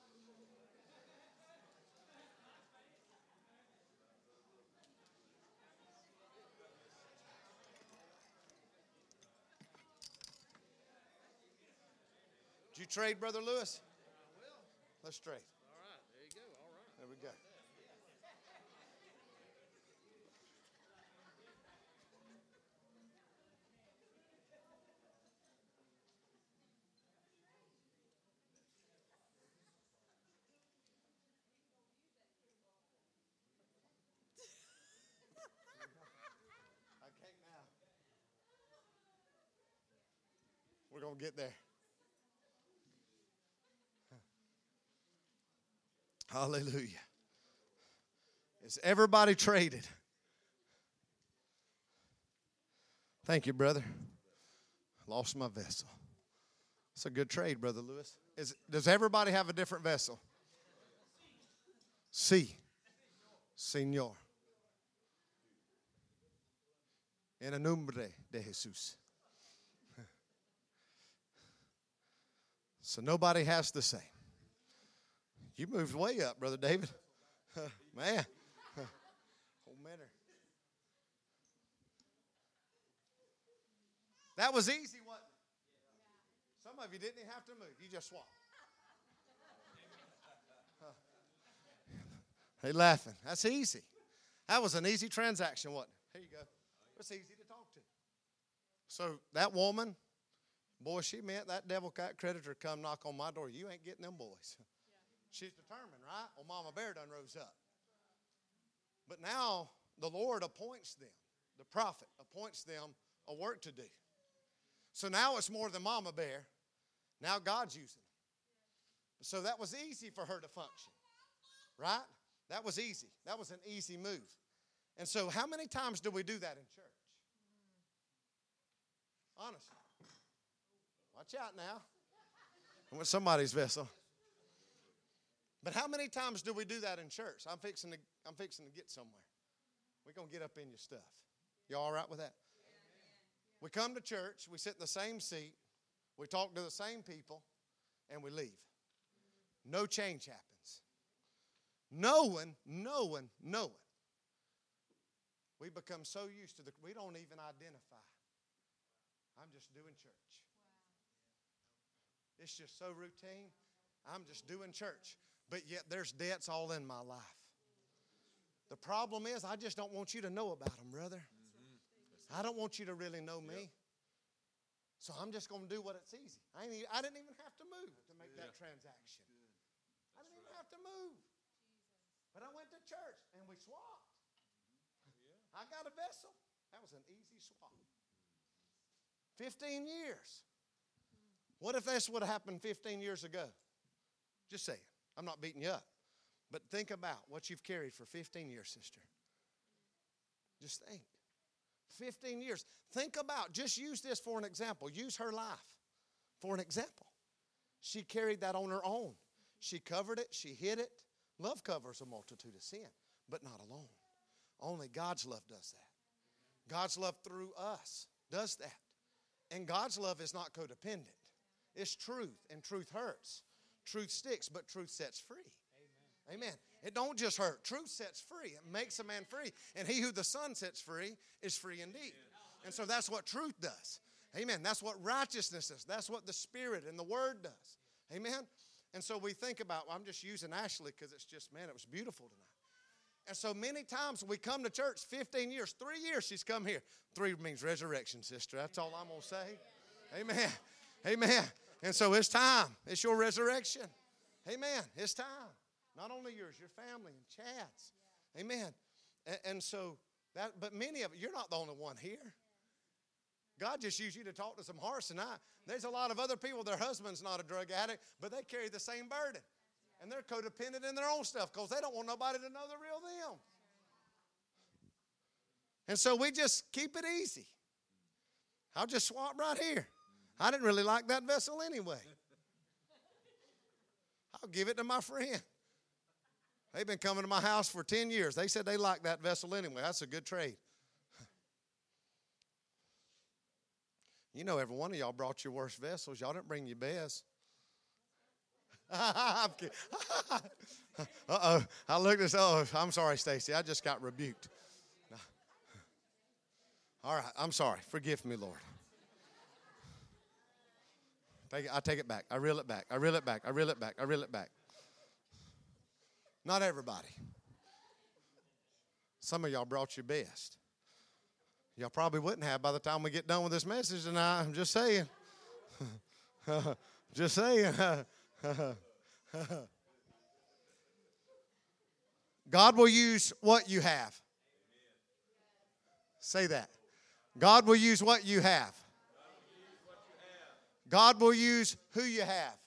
Did you trade, Brother Lewis? Let's trade. All right, there you go. All right. There we go. I can't now. We're going to get there. Hallelujah. Is everybody traded? Thank you, brother. Lost my vessel. It's a good trade, Brother Lewis. Is, does everybody have a different vessel? Sí. Señor. En el nombre de Jesús. So nobody has the same. You moved way up, Brother David. Man. Oh, man. That was easy, wasn't it? Some of you didn't even have to move. You just swapped. They laughing. That's easy. That was an easy transaction, wasn't it? Here you go. It's easy to talk to. So that woman, boy, she meant that devil cat creditor come knock on my door. You ain't getting them boys. She's determined, right? Well, Mama Bear done rose up. But now the Lord appoints them. The prophet appoints them a work to do. So now it's more than Mama Bear. Now God's using them. So that was easy for her to function. Right? That was easy. That was an easy move. And so how many times do we do that in church? Honestly. Watch out now. I want somebody's vessel. But how many times do we do that in church? I'm fixing to, I'm fixing to get somewhere. We're going to get up in your stuff. You all right with that? We come to church, we sit in the same seat, we talk to the same people, and we leave. No change happens. Knowing, knowing, knowing. We become so used to the, we don't even identify. I'm just doing church. It's just so routine. I'm just doing church. But yet there's debts all in my life. The problem is I just don't want you to know about them, brother. I don't want you to really know me. So I'm just going to do what it's easy. I, ain't even, I didn't even have to move to make that transaction. I didn't even have to move. But I went to church and we swapped. I got a vessel. That was an easy swap. fifteen years. What if this would have happened fifteen years ago? Just saying. I'm not beating you up. But think about what you've carried for fifteen years, sister. Just think. fifteen years. Think about, just use this for an example. Use her life for an example. She carried that on her own. She covered it. She hid it. Love covers a multitude of sin, but not alone. Only God's love does that. God's love through us does that. And God's love is not codependent. It's truth, and truth hurts. Truth sticks, but truth sets free. Amen. Amen. It don't just hurt. Truth sets free. It makes a man free. And he who the Son sets free is free indeed. And so that's what truth does. Amen. That's what righteousness does. That's what the Spirit and the Word does. Amen. And so we think about, well, I'm just using Ashley because it's just, man, it was beautiful tonight. And so many times we come to church, fifteen years, three years she's come here. Three means resurrection, sister. That's all I'm going to say. Amen. Amen. And so it's time. It's your resurrection. Amen. It's time. Not only yours, your family and Chad's. Amen. And, and so, that, but many of you, you're not the only one here. God just used you to talk to some hearts tonight. There's a lot of other people, their husband's not a drug addict, but they carry the same burden. And they're codependent in their own stuff because they don't want nobody to know the real them. And so we just keep it easy. I'll just swap right here. I didn't really like that vessel anyway. I'll give it to my friend. They've been coming to my house for ten years. They said they like that vessel anyway. That's a good trade. You know, every one of y'all brought your worst vessels. Y'all didn't bring your best. I'm kidding. Uh-oh. I looked at this. Oh, I'm sorry, Stacy. I just got rebuked. No. All right. I'm sorry. Forgive me, Lord. Take it, I take it back. I reel it back. I reel it back. I reel it back. I reel it back. Not everybody. Some of y'all brought your best. Y'all probably wouldn't have by the time we get done with this message tonight. I'm just saying. Just saying. God will use what you have. Say that. God will use what you have. God will use who you have.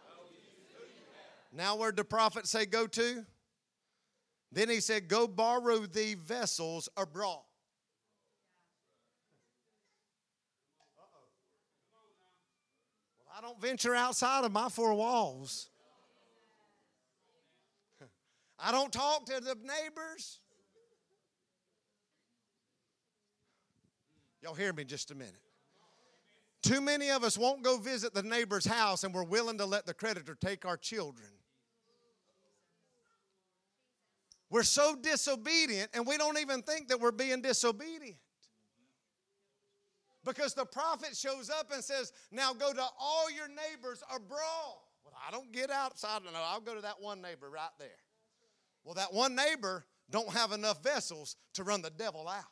Now where'd the prophet say go to? Then he said, go borrow thee vessels abroad. Well, I don't venture outside of my four walls. I don't talk to the neighbors. Y'all hear me just a minute. Too many of us won't go visit the neighbor's house and we're willing to let the creditor take our children. We're so disobedient and we don't even think that we're being disobedient. Because the prophet shows up and says, now go to all your neighbors abroad. Well, I don't get outside. No, I'll go to that one neighbor right there. Well, that one neighbor don't have enough vessels to run the devil out.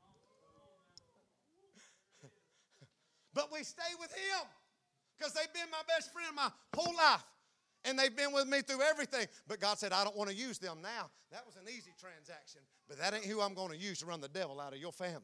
But we stay with him because they've been my best friend my whole life. And they've been with me through everything. But God said, I don't want to use them now. That was an easy transaction. But that ain't who I'm going to use to run the devil out of your family.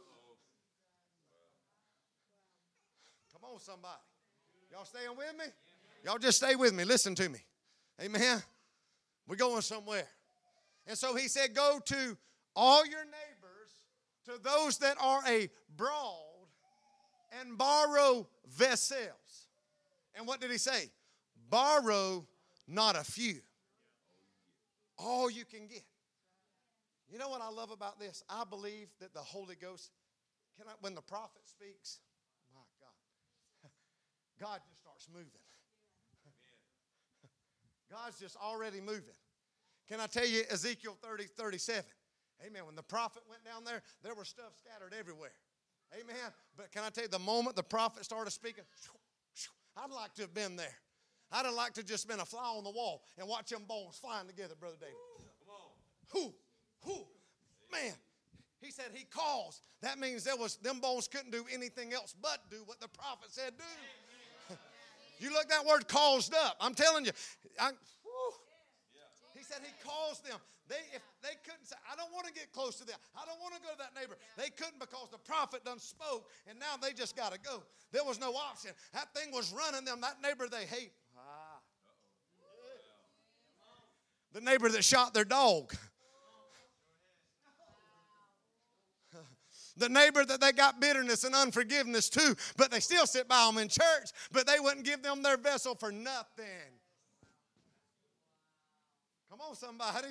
Come on, somebody. Y'all staying with me? Y'all just stay with me. Listen to me. Amen. We're going somewhere. And so he said, go to all your neighbors, to those that are abroad, and borrow vessels. And what did he say? Borrow not a few. All you can get. You know what I love about this? I believe that the Holy Ghost, can I, when the prophet speaks, my God, God just starts moving. God's just already moving. Can I tell you Ezekiel thirty, thirty-seven? Amen. When the prophet went down there, there was stuff scattered everywhere. Amen. But can I tell you, the moment the prophet started speaking, I'd like to have been there. I'd have liked to just been a fly on the wall and watch them bones flying together, Brother David. Come on. Who? Who? Man. He said he caused. That means there was them bones couldn't do anything else but do what the prophet said do. You look that word caused up. I'm telling you. I, he said he caused them. They if they couldn't say, I don't want to get close to them. I don't want to go to that neighbor. They couldn't because the prophet done spoke, and now they just got to go. There was no option. That thing was running them. That neighbor they hate. Ah. The neighbor that shot their dog. The neighbor that they got bitterness and unforgiveness to, but they still sit by them in church, but they wouldn't give them their vessel for nothing. Come on, somebody.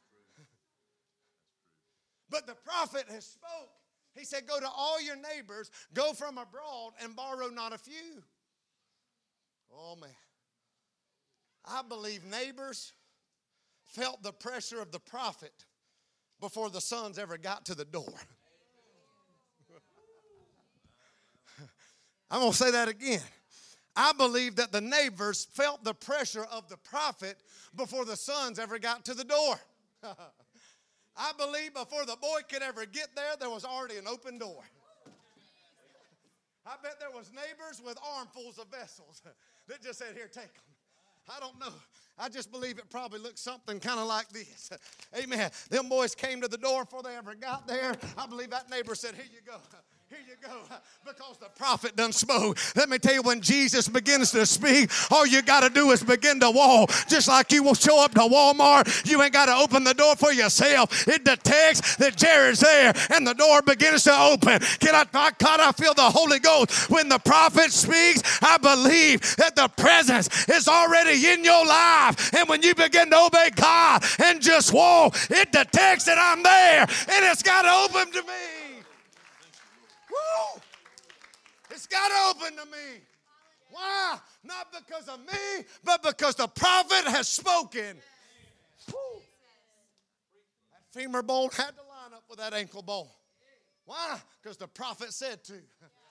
But the prophet has spoke. He said, go to all your neighbors, go from abroad and borrow not a few. Oh, man. I believe neighbors felt the pressure of the prophet before the sons ever got to the door. I'm going to say that again. I believe that the neighbors felt the pressure of the prophet before the sons ever got to the door. I believe before the boy could ever get there, there was already an open door. I bet there was neighbors with armfuls of vessels that just said, here, take them. I don't know. I just believe it probably looked something kind of like this. Amen. Them boys came to the door before they ever got there. I believe that neighbor said, here you go. Here you go, because the prophet done spoke. Let me tell you, when Jesus begins to speak, all you got to do is begin to walk. Just like you will show up to Walmart, you ain't got to open the door for yourself. It detects that Jared's there, and the door begins to open. Can I, God, I feel the Holy Ghost. When the prophet speaks, I believe that the presence is already in your life. And when you begin to obey God and just walk, it detects that I'm there, and it's got to open to me. Woo! It's got to open to me. Why? Not because of me, but because the prophet has spoken. Woo! That femur bone had to line up with that ankle bone. Why? Because the prophet said to.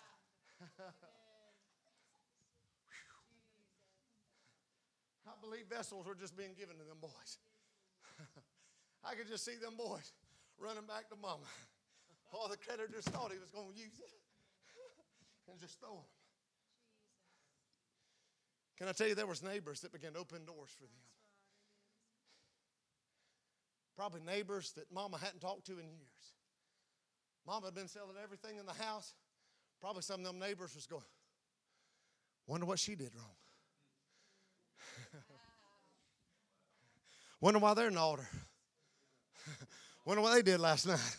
I believe vessels were just being given to them boys. I could just see them boys running back to mama. All the creditors thought he was going to use it and just throw them. Can I tell you, there was neighbors that began to open doors for them. Probably neighbors that mama hadn't talked to in years. Mama had been selling everything in the house. Probably some of them neighbors was going, wonder what she did wrong. Wonder why they're in order. Wonder what they did last night.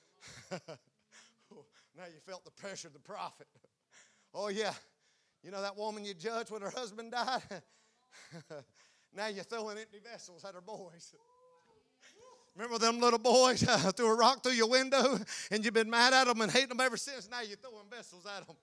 Now you felt the pressure of the prophet. Oh, yeah. You know that woman you judged when her husband died? Now you're throwing empty vessels at her boys. Remember them little boys uh, threw a rock through your window and you've been mad at them and hating them ever since? Now you're throwing vessels at them.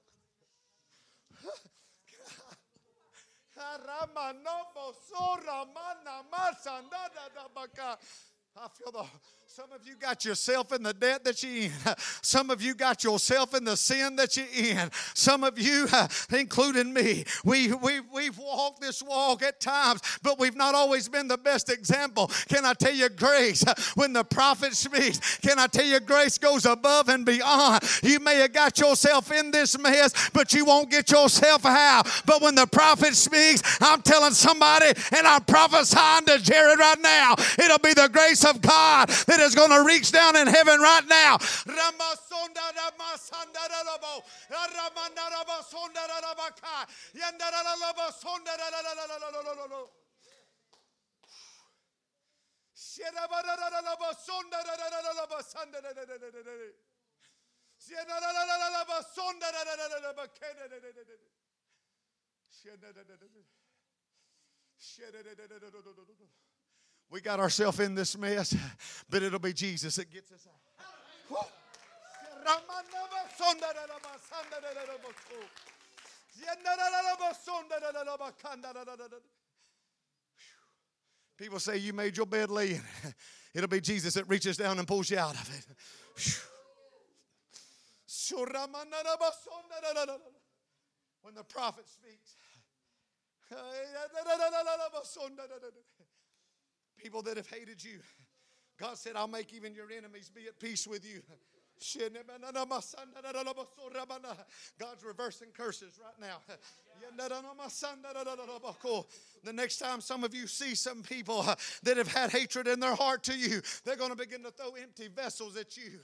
I feel the, some of you got yourself in the debt that you're in. Some of you got yourself in the sin that you're in. Some of you, uh, including me, we, we, we've walked this walk at times, but we've not always been the best example. Can I tell you, grace, when the prophet speaks, can I tell you, grace goes above and beyond. You may have got yourself in this mess, but you won't get yourself out. But when the prophet speaks, I'm telling somebody, and I'm prophesying to Jared right now, it'll be the grace of God that is going to reach down in heaven right now. We got ourselves in this mess, but it'll be Jesus that gets us out. People say you made your bed lay in it. It'll be Jesus that reaches down and pulls you out of it. When the prophet speaks, people that have hated you, God said, I'll make even your enemies be at peace with you. God's reversing curses right now. The next time some of you see some people that have had hatred in their heart to you, they're going to begin to throw empty vessels at you.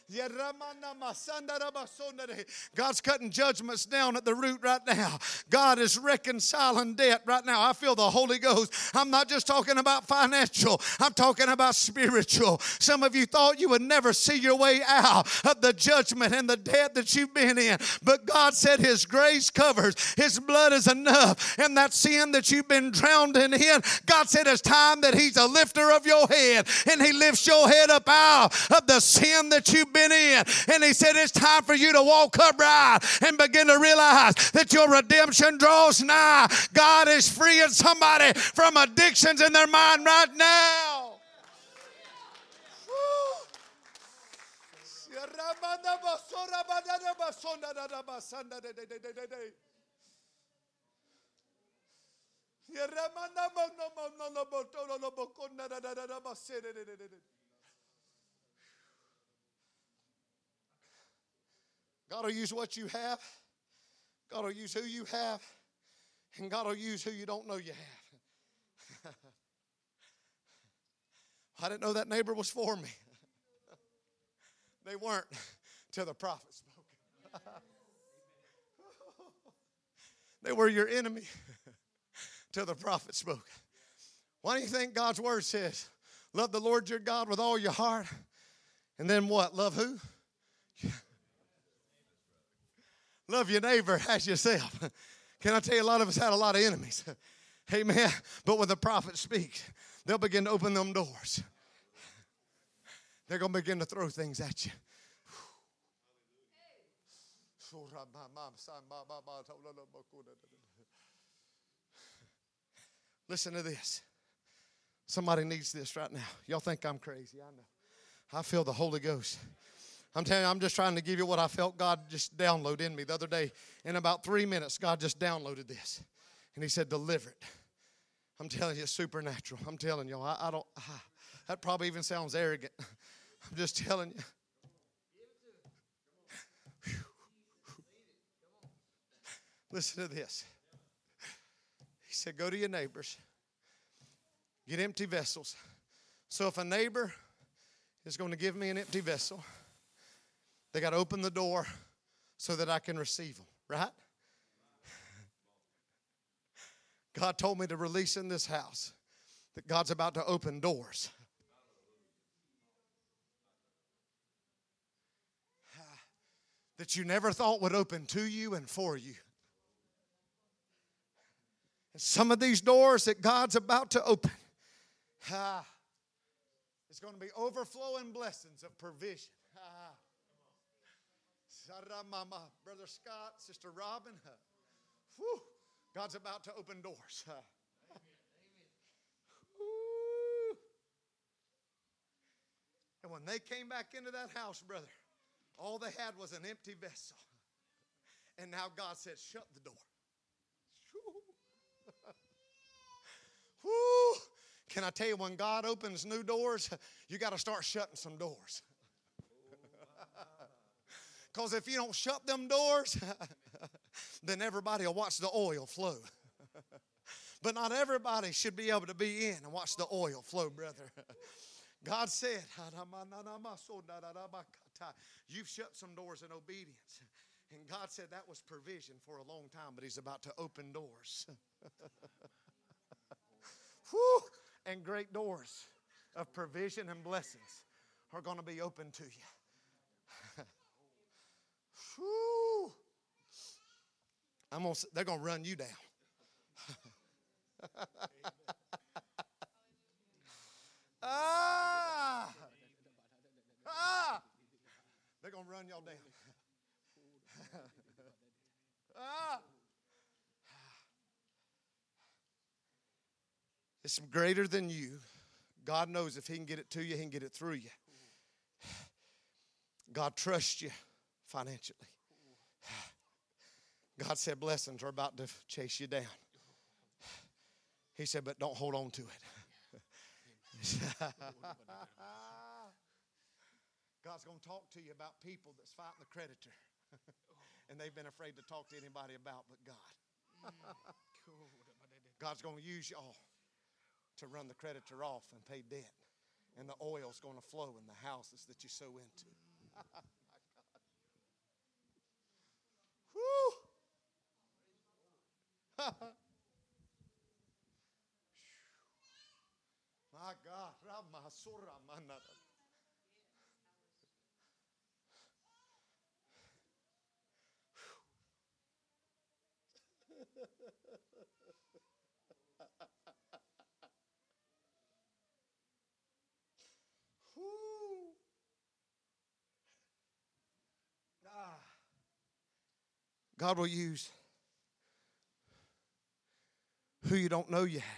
God's cutting judgments down at the root right now. God is reconciling debt right now. I feel the Holy Ghost. I'm not just talking about financial. I'm talking about spiritual. Some of you thought you would never see your way out of the judgment and the debt that you've been in. But God said His grace covers. His blood is enough. And that sin that you've been drowned in, God said it's time that He's a lifter of your head. And He lifts your head up out of the sin that you've been in. And He said it's time for you to walk upright and begin to realize that your redemption draws nigh. God is freeing somebody from addictions in their mind right now. God will use what you have. God will use who you have. And God will use who you don't know you have. I didn't know that neighbor was for me. They weren't till the prophet spoke. They were your enemy till the prophet spoke. Why do you think God's word says, love the Lord your God with all your heart? And then what? Love who? Love your neighbor as yourself. Can I tell you, a lot of us had a lot of enemies. Amen. But when the prophet speaks, they'll begin to open them doors. They're going to begin to throw things at you. Listen to this. Somebody needs this right now. Y'all think I'm crazy. I know. I feel the Holy Ghost. I'm telling you, I'm just trying to give you what I felt God just download in me the other day. In about three minutes, God just downloaded this. And He said, deliver it. I'm telling you, it's supernatural. I'm telling y'all, I, I don't, I, that probably even sounds arrogant. I'm just telling you. Listen to this. He said, go to your neighbors. Get empty vessels. So if a neighbor is going to give me an empty vessel, they got to open the door so that I can receive them, right? God told me to release in this house that God's about to open doors. That you never thought would open to you and for you. And some of these doors that God's about to open, ah, it's going to be overflowing blessings of provision. Ah. Brother Scott, Sister Robin, uh, whew, God's about to open doors. Uh, and when they came back into that house, brother, all they had was an empty vessel. And now God said, shut the door. Woo. Can I tell you, when God opens new doors, you got to start shutting some doors. Because if you don't shut them doors, then everybody will watch the oil flow. But not everybody should be able to be in and watch the oil flow, brother. God said, you've shut some doors in obedience. And God said that was provision for a long time, but He's about to open doors. Whew. And great doors of provision and blessings are going to be open to you. Whew. I'm gonna, they're going to run you down. ah, ah, they're going to run y'all down. ah. It's greater than you. God knows if he can get it to you, he can get it through you. God trusts you financially. God said blessings are about to chase you down. He said, but don't hold on to it. God's going to talk to you about people that's fighting the creditor. And they've been afraid to talk to anybody about but God. God's going to use y'all to run the creditor off and pay debt. And the oil's going to flow in the houses that you sow into. Woo! My God. God will use who you don't know you have.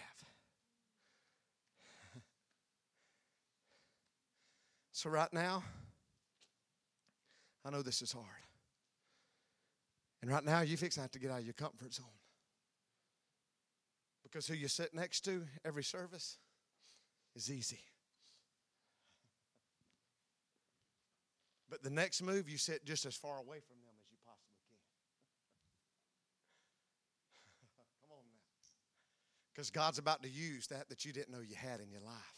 So right now, I know this is hard. And right now, you're fixing to have to get out of your comfort zone. Because who you sit next to every service is easy. But the next move, you sit just as far away from them as you possibly can. Come on now. Because God's about to use that that you didn't know you had in your life.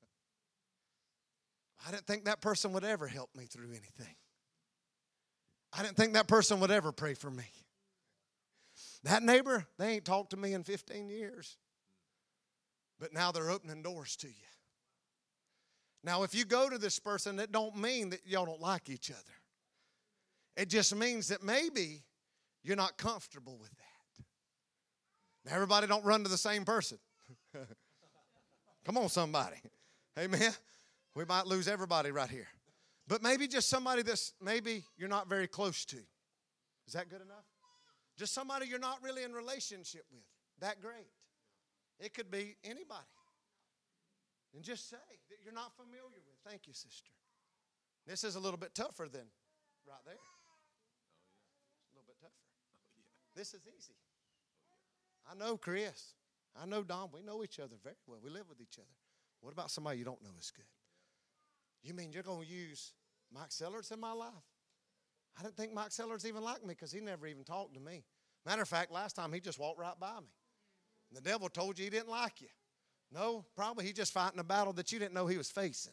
I didn't think that person would ever help me through anything. I didn't think that person would ever pray for me. That neighbor, they ain't talked to me in fifteen years. But now they're opening doors to you. Now, if you go to this person, it don't mean that y'all don't like each other. It just means that maybe you're not comfortable with that. Now, everybody don't run to the same person. Come on, somebody. Amen. We might lose everybody right here. But maybe just somebody that's maybe you're not very close to. Is that good enough? Just somebody you're not really in relationship with. That great. It could be anybody. And just say that you're not familiar with. Thank you, sister. This is a little bit tougher than right there. A little bit tougher. This is easy. I know Chris. I know Don. We know each other very well. We live with each other. What about somebody you don't know as good? You mean you're going to use Mike Sellers in my life? I didn't think Mike Sellers even liked me because he never even talked to me. Matter of fact, last time he just walked right by me. And the devil told you he didn't like you. No, probably he just fighting a battle that you didn't know he was facing.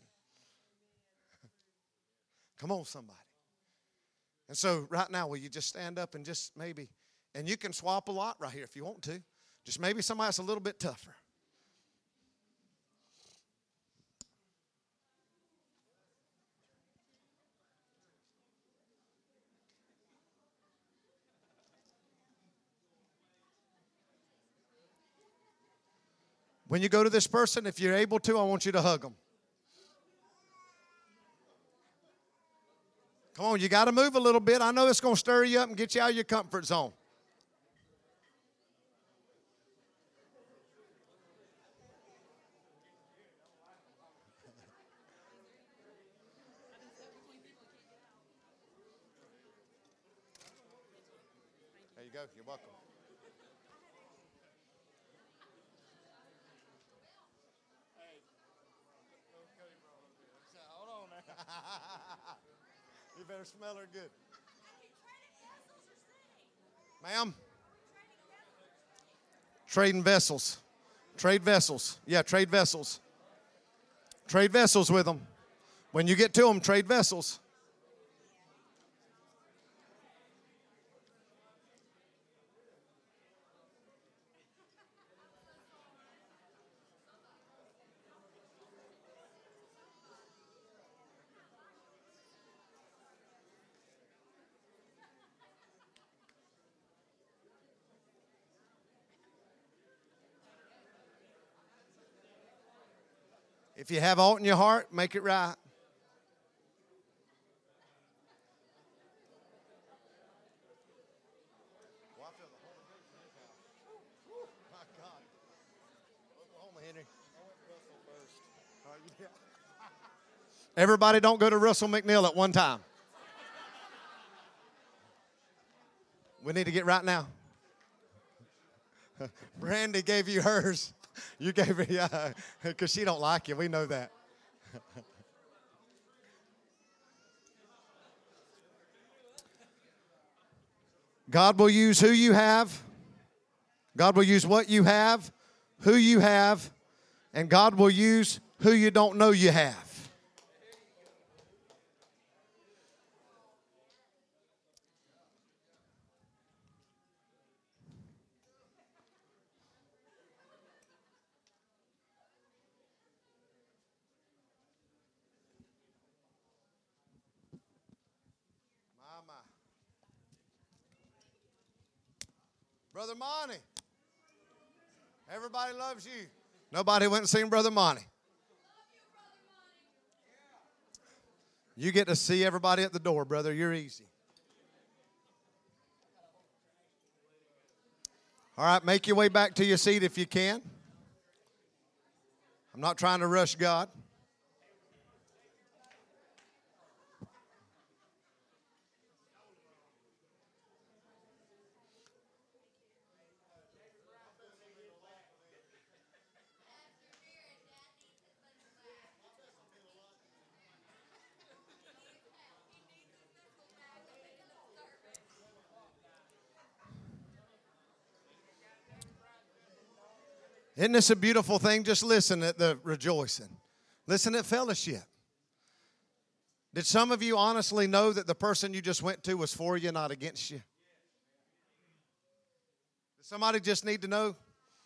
Come on, somebody. And so right now, will you just stand up and just maybe, and you can swap a lot right here if you want to. Just maybe somebody that's a little bit tougher. When you go to this person, if you're able to, I want you to hug them. Come on, you got to move a little bit. I know it's going to stir you up and get you out of your comfort zone. There you go. You're welcome. You better smell her good. Ma'am? Trading vessels. Trade vessels. Yeah, trade vessels. Trade vessels with them. When you get to them, trade vessels. If you have aught in your heart, make it right. My God. Oklahoma, Henry. Everybody don't go to Russell McNeil at one time. We need to get right now. Brandy gave you hers. You gave her, yeah, because she don't like you. We know that. God will use who you have. God will use what you have, who you have, and God will use who you don't know you have. Brother Monty. Everybody loves you. Nobody went and seen Brother Monty. You get to see everybody at the door, brother. You're easy. All right, make your way back to your seat if you can. I'm not trying to rush God. Isn't this a beautiful thing? Just listen at the rejoicing. Listen at fellowship. Did some of you honestly know that the person you just went to was for you, not against you? Does somebody just need to know?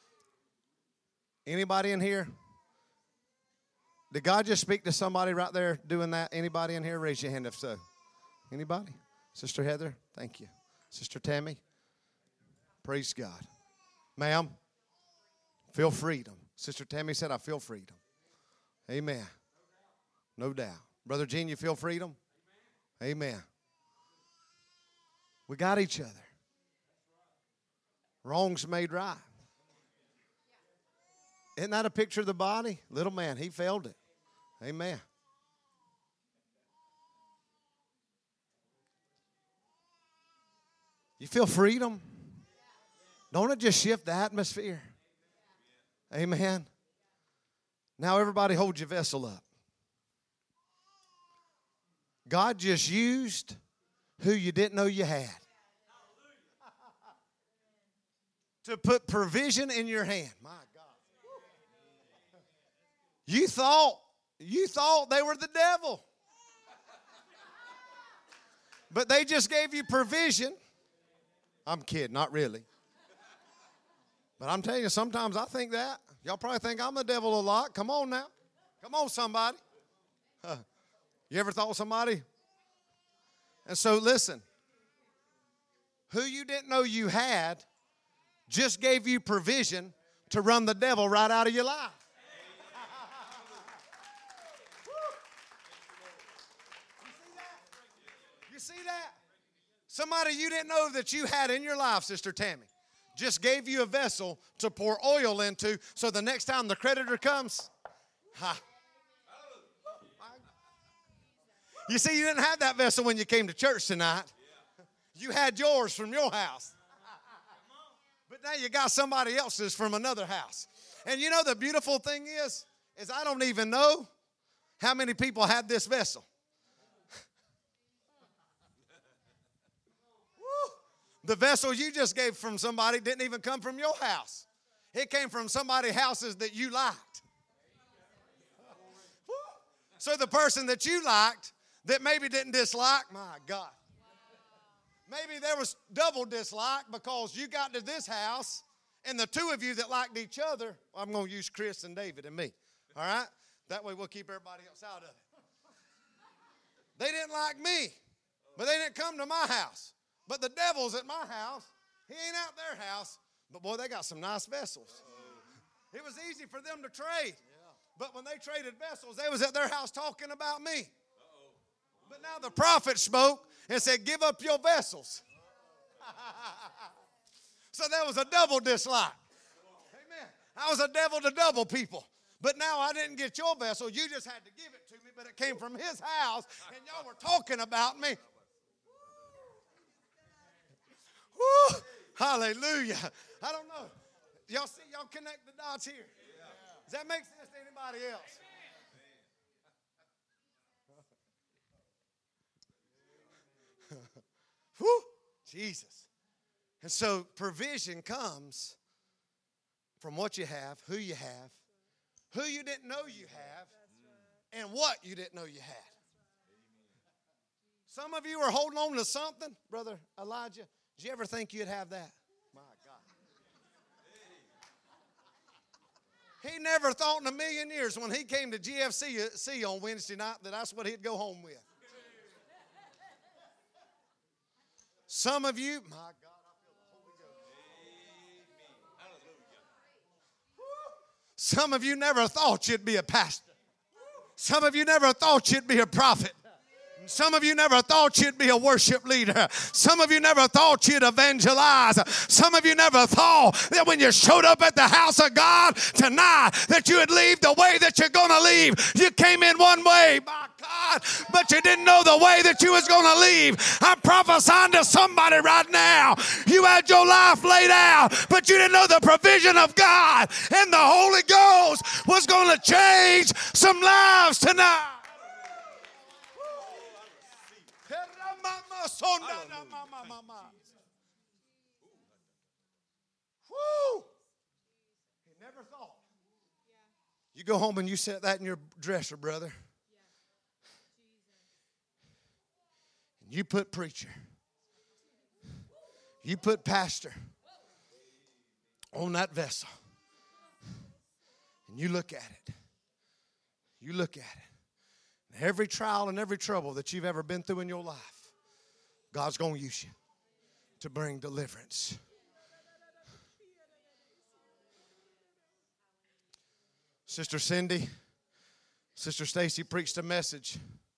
Anybody in here? Did God just speak to somebody right there doing that? Anybody in here? Raise your hand if so. Anybody? Sister Heather, thank you. Sister Tammy, praise God. Ma'am, feel freedom. Sister Tammy said, I feel freedom. Amen. No doubt. Brother Gene, you feel freedom? Amen. We got each other. Wrongs made right. Isn't that a picture of the body? Little man, he felt it. Amen. You feel freedom? Don't it just shift the atmosphere? Amen. Now everybody hold your vessel up. God just used who you didn't know you had to put provision in your hand. My God. You thought, you thought they were the devil. But they just gave you provision. I'm kidding, not really. But I'm telling you, sometimes I think that. Y'all probably think I'm the devil a lot. Come on now. Come on, somebody. Huh. You ever thought somebody? And so listen. Who you didn't know you had just gave you provision to run the devil right out of your life. You see that? You see that? Somebody you didn't know that you had in your life, Sister Tammy, just gave you a vessel to pour oil into so the next time the creditor comes, ha. You see, you didn't have that vessel when you came to church tonight. You had yours from your house. But now you got somebody else's from another house. And you know the beautiful thing is, is I don't even know how many people had this vessel. The vessel you just gave from somebody didn't even come from your house. It came from somebody's houses that you liked. So the person that you liked, that maybe didn't dislike, my God. Maybe there was double dislike because you got to this house and the two of you that liked each other, well, I'm going to use Chris and David and me. All right? That way we'll keep everybody else out of it. They didn't like me, but they didn't come to my house. But the devil's at my house. He ain't out their house. But, boy, they got some nice vessels. Uh-oh. It was easy for them to trade. Yeah. But when they traded vessels, they was at their house talking about me. Uh-oh. But now the prophet spoke and said, give up your vessels. So there was a double dislike. Amen. I was a devil to double people. But now I didn't get your vessel. You just had to give it to me, but it came from his house, and y'all were talking about me. Woo! Hallelujah. I don't know. Y'all see, y'all connect the dots here. Does that make sense to anybody else? Whew, Jesus. And so provision comes from what you have, who you have, who you didn't know you have, and what you didn't know you had. Some of you are holding on to something. Brother Elijah, did you ever think you'd have that? My God. He never thought in a million years when he came to G F C on Wednesday night that that's what he'd go home with. Some of you, my God. Some of you never thought you'd be a pastor. Some of you never thought you'd be a prophet. Some of you never thought you'd be a worship leader. Some of you never thought you'd evangelize. Some of you never thought that when you showed up at the house of God tonight that you would leave the way that you're going to leave. You came in one way, my God, but you didn't know the way that you was going to leave. I'm prophesying to somebody right now. You had your life laid out, but you didn't know the provision of God and the Holy Ghost was going to change some lives tonight. Woo! He never thought. You go home and you set that in your dresser, brother. And you put preacher. You put pastor on that vessel. And you look at it. You look at it. And every trial and every trouble that you've ever been through in your life, God's going to use you to bring deliverance. Sister Cindy, Sister Stacy preached a message.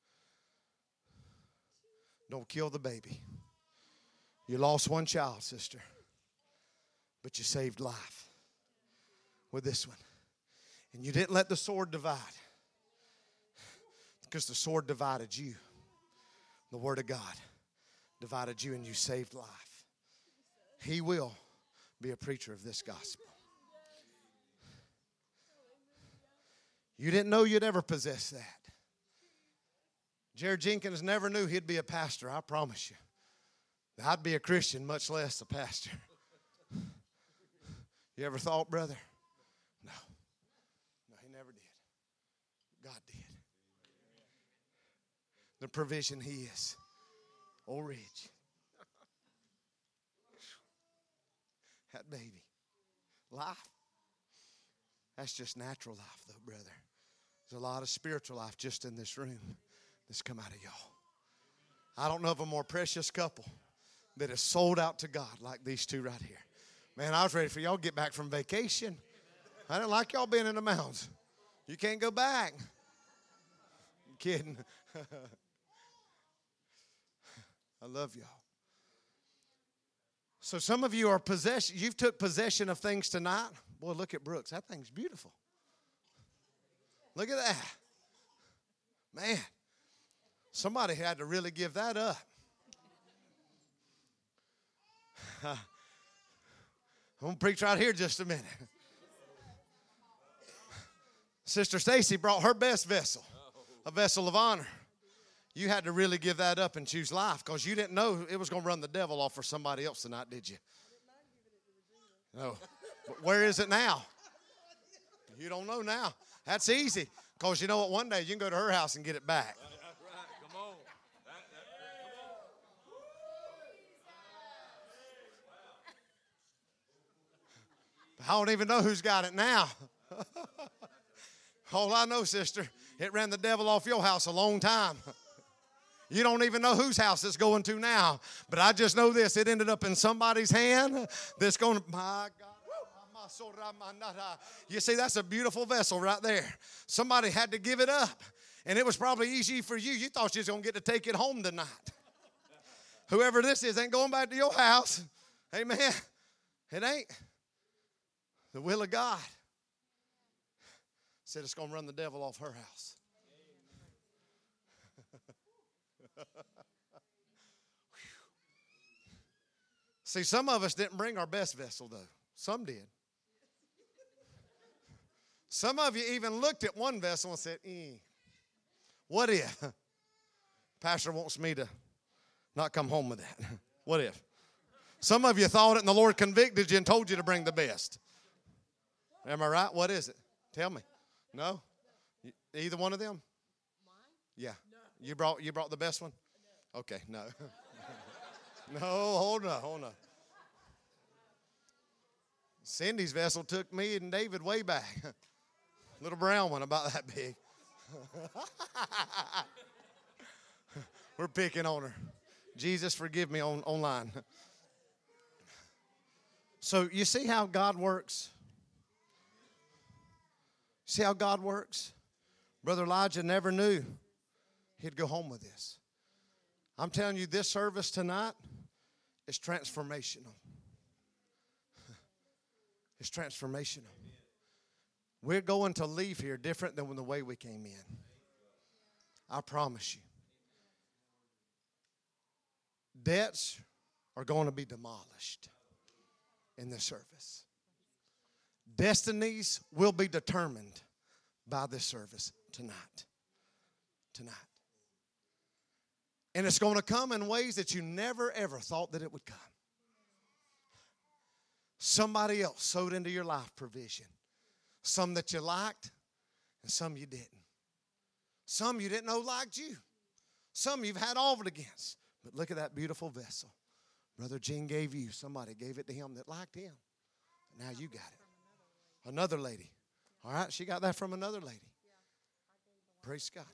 Don't kill the baby. You lost one child, sister, but you saved life with this one. And you didn't let the sword divide, because the sword divided you. The Word of God divided you and you saved life. He will be a preacher of this gospel. You didn't know you'd ever possess that. Jared Jenkins never knew he'd be a pastor, I promise you. I'd be a Christian, much less a pastor. You ever thought, brother? No. No, he never did. God did. The provision he is. Old Ridge. That baby. Life. That's just natural life, though, brother. There's a lot of spiritual life just in this room that's come out of y'all. I don't know of a more precious couple that is sold out to God like these two right here. Man, I was ready for y'all to get back from vacation. I didn't like y'all being in the mountains. You can't go back. I'm kidding. I love y'all. So some of you are possession. You've took possession of things tonight. Boy, look at Brooks. That thing's beautiful. Look at that. Man, somebody had to really give that up. I'm going to preach right here just a minute. Sister Stacy brought her best vessel, a vessel of honor. You had to really give that up and choose life because you didn't know it was going to run the devil off for somebody else tonight, did you? No. But where is it now? You don't know now. That's easy because you know what? One day you can go to her house and get it back. That's right. Come on. That, that, come on. I don't even know who's got it now. All I know, sister, it ran the devil off your house a long time. You don't even know whose house it's going to now. But I just know this. It ended up in somebody's hand that's going to, my God. You see, that's a beautiful vessel right there. Somebody had to give it up. And it was probably easy for you. You thought you was going to get to take it home tonight. Whoever this is ain't going back to your house. Amen. It ain't. The will of God. Said it's going to run the devil off her house. See, some of us didn't bring our best vessel, though. Some did. Some of you even looked at one vessel and said, eh, what if Pastor wants me to not come home with that? What if? Some of you thought it and the Lord convicted you and told you to bring the best. Am I right? What is it? Tell me. No? Either one of them? Yeah. You brought you brought the best one? Okay, no. No, hold on, hold on. Cindy's vessel took me and David way back. Little brown one about that big. We're picking on her. Jesus, forgive me on online. So you see how God works? See how God works? Brother Elijah never knew he'd go home with this. I'm telling you, this service tonight is transformational. It's transformational. We're going to leave here different than the way we came in. I promise you. Debts are going to be demolished in this service. Destinies will be determined by this service tonight. Tonight. And it's going to come in ways that you never, ever thought that it would come. Somebody else sowed into your life provision. Some that you liked and some you didn't. Some you didn't know liked you. Some you've had over against. But look at that beautiful vessel. Brother Gene gave you. Somebody gave it to him that liked him. Now you got it. Another lady. All right, she got that from another lady. Praise God.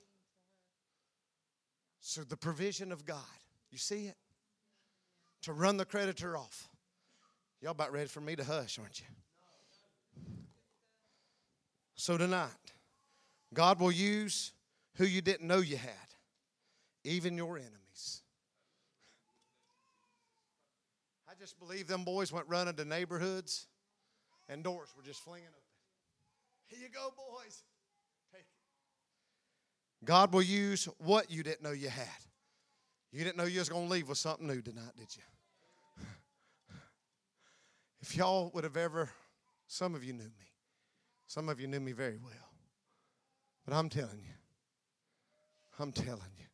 So the provision of God. You see it? To run the creditor off. Y'all about ready for me to hush, aren't you? So tonight, God will use who you didn't know you had. Even your enemies. I just believe them boys went running to neighborhoods and doors were just flinging open. Here you go, boys. Take it. God will use what you didn't know you had. You didn't know you was going to leave with something new tonight, did you? If y'all would have ever, some of you knew me. Some of you knew me very well. But I'm telling you, I'm telling you,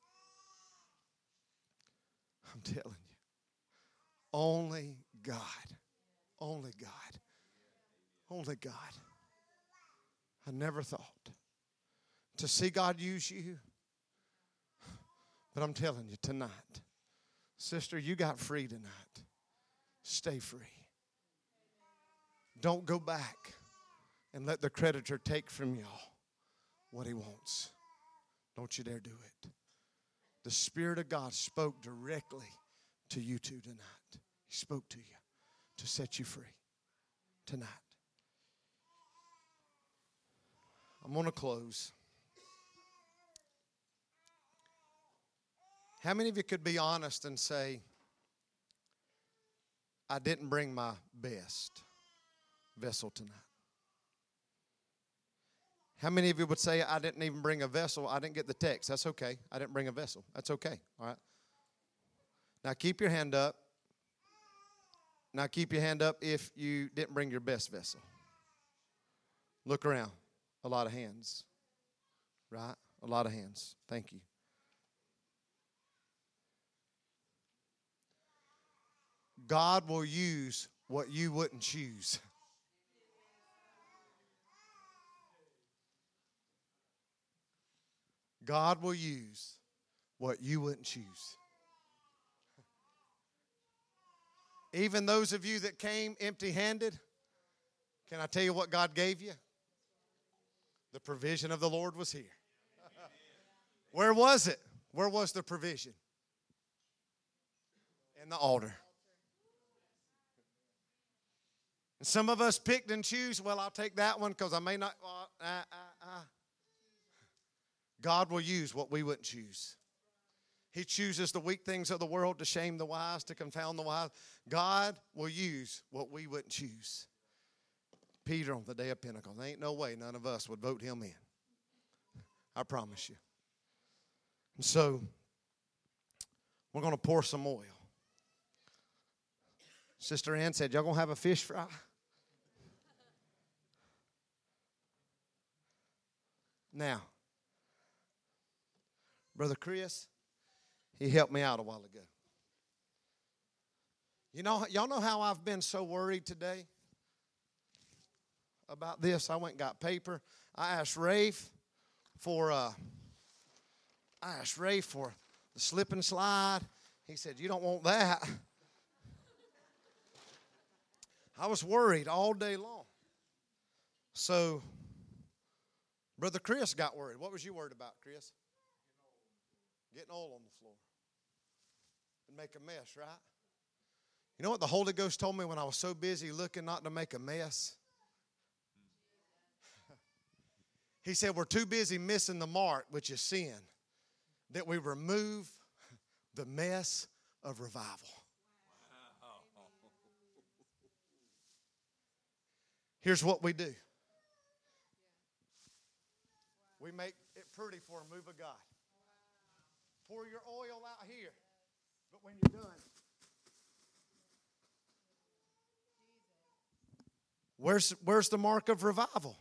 I'm telling you, only God, only God, only God. I never thought to see God use you. But I'm telling you tonight, sister, you got free tonight. Stay free. Don't go back and let the creditor take from y'all what he wants. Don't you dare do it. The Spirit of God spoke directly to you two tonight. He spoke to you to set you free tonight. I'm going to close. How many of you could be honest and say, I didn't bring my best vessel tonight? How many of you would say, I didn't even bring a vessel? I didn't get the text. That's okay. I didn't bring a vessel. That's okay. All right. Now keep your hand up. Now keep your hand up if you didn't bring your best vessel. Look around. A lot of hands. Right? A lot of hands. Thank you. God will use what you wouldn't choose. God will use what you wouldn't choose. Even those of you that came empty-handed, can I tell you what God gave you? The provision of the Lord was here. Where was it? Where was the provision? In the altar. And some of us picked and choose, well, I'll take that one because I may not. Well, uh, uh, uh. God will use what we wouldn't choose. He chooses the weak things of the world to shame the wise, to confound the wise. God will use what we wouldn't choose. Peter on the day of Pentecost. There ain't no way none of us would vote him in. I promise you. And so, we're going to pour some oil. Sister Ann said, y'all going to have a fish fry? Now, Brother Chris, he helped me out a while ago. You know, y'all know how I've been so worried today about this? I went and got paper. I asked Rafe for, uh, I asked Rafe for the slip and slide. He said, you don't want that. I was worried all day long. So, Brother Chris got worried. What was you worried about, Chris? Getting oil on the floor. And make a mess, right? You know what the Holy Ghost told me when I was so busy looking not to make a mess? He said, we're too busy missing the mark, which is sin, that we remove the mess of revival. Here's what we do. We make it pretty for a move of God. Pour your oil out here. But when you're done, where's, where's the mark of revival?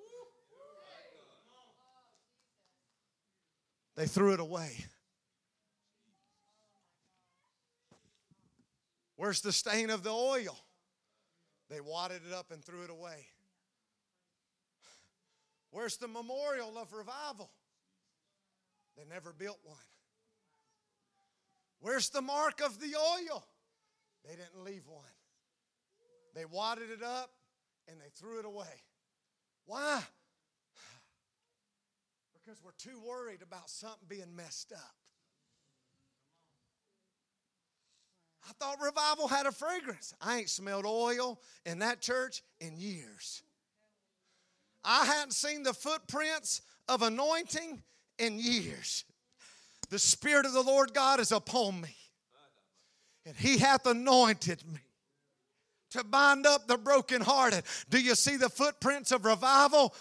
They threw it away. Where's the stain of the oil? They wadded it up and threw it away. Where's the memorial of revival? They never built one. Where's the mark of the oil? They didn't leave one. They wadded it up and they threw it away. Why? Because we're too worried about something being messed up. I thought revival had a fragrance. I ain't smelled oil in that church in years. I hadn't seen the footprints of anointing in years. The Spirit of the Lord God is upon me. And He hath anointed me to bind up the brokenhearted. Do you see the footprints of revival?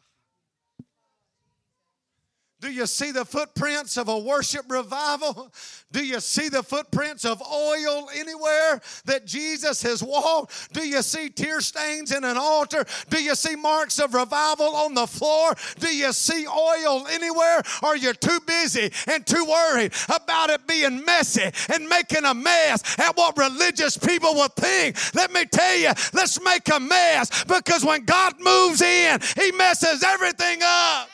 Do you see the footprints of a worship revival? Do you see the footprints of oil anywhere that Jesus has walked? Do you see tear stains in an altar? Do you see marks of revival on the floor? Do you see oil anywhere? Or are you too busy and too worried about it being messy and making a mess at what religious people will think? Let me tell you, let's make a mess, because when God moves in, He messes everything up.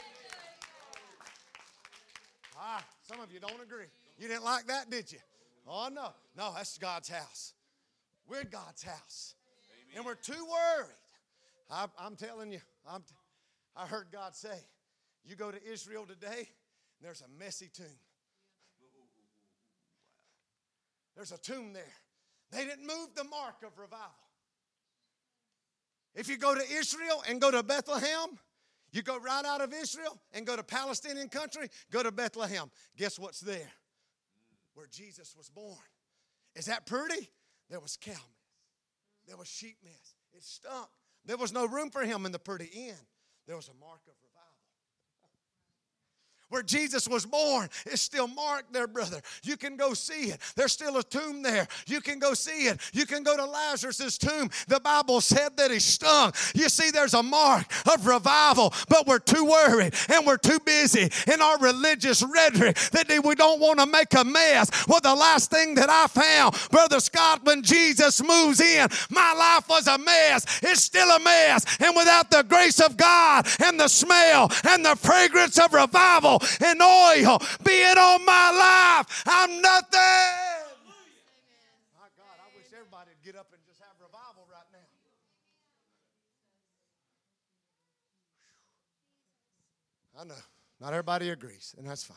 Some of you don't agree. You didn't like that, did you? Oh, no. No, that's God's house. We're God's house. Amen. And we're too worried. I, I'm telling you, I'm t- I heard God say, you go to Israel today, and there's a messy tomb. There's a tomb there. They didn't move the mark of revival. If you go to Israel and go to Bethlehem, you go right out of Israel and go to Palestinian country, go to Bethlehem. Guess what's there? Where Jesus was born. Is that pretty? There was cow mess. There was sheep mess. It stunk. There was no room for Him in the pretty inn. There was a mark of revival. Where Jesus was born is still marked there, brother. You can go see it. There's still a tomb there. You can go see it. You can go to Lazarus' tomb. The Bible said that he stunk. You see, there's a mark of revival, but we're too worried and we're too busy in our religious rhetoric that we don't want to make a mess. Well, the last thing that I found, Brother Scott, when Jesus moves in, my life was a mess. It's still a mess. And without the grace of God and the smell and the fragrance of revival and oil being on my life, I'm nothing. My God, I wish everybody would get up and just have revival right now. I know, not everybody agrees, and that's fine.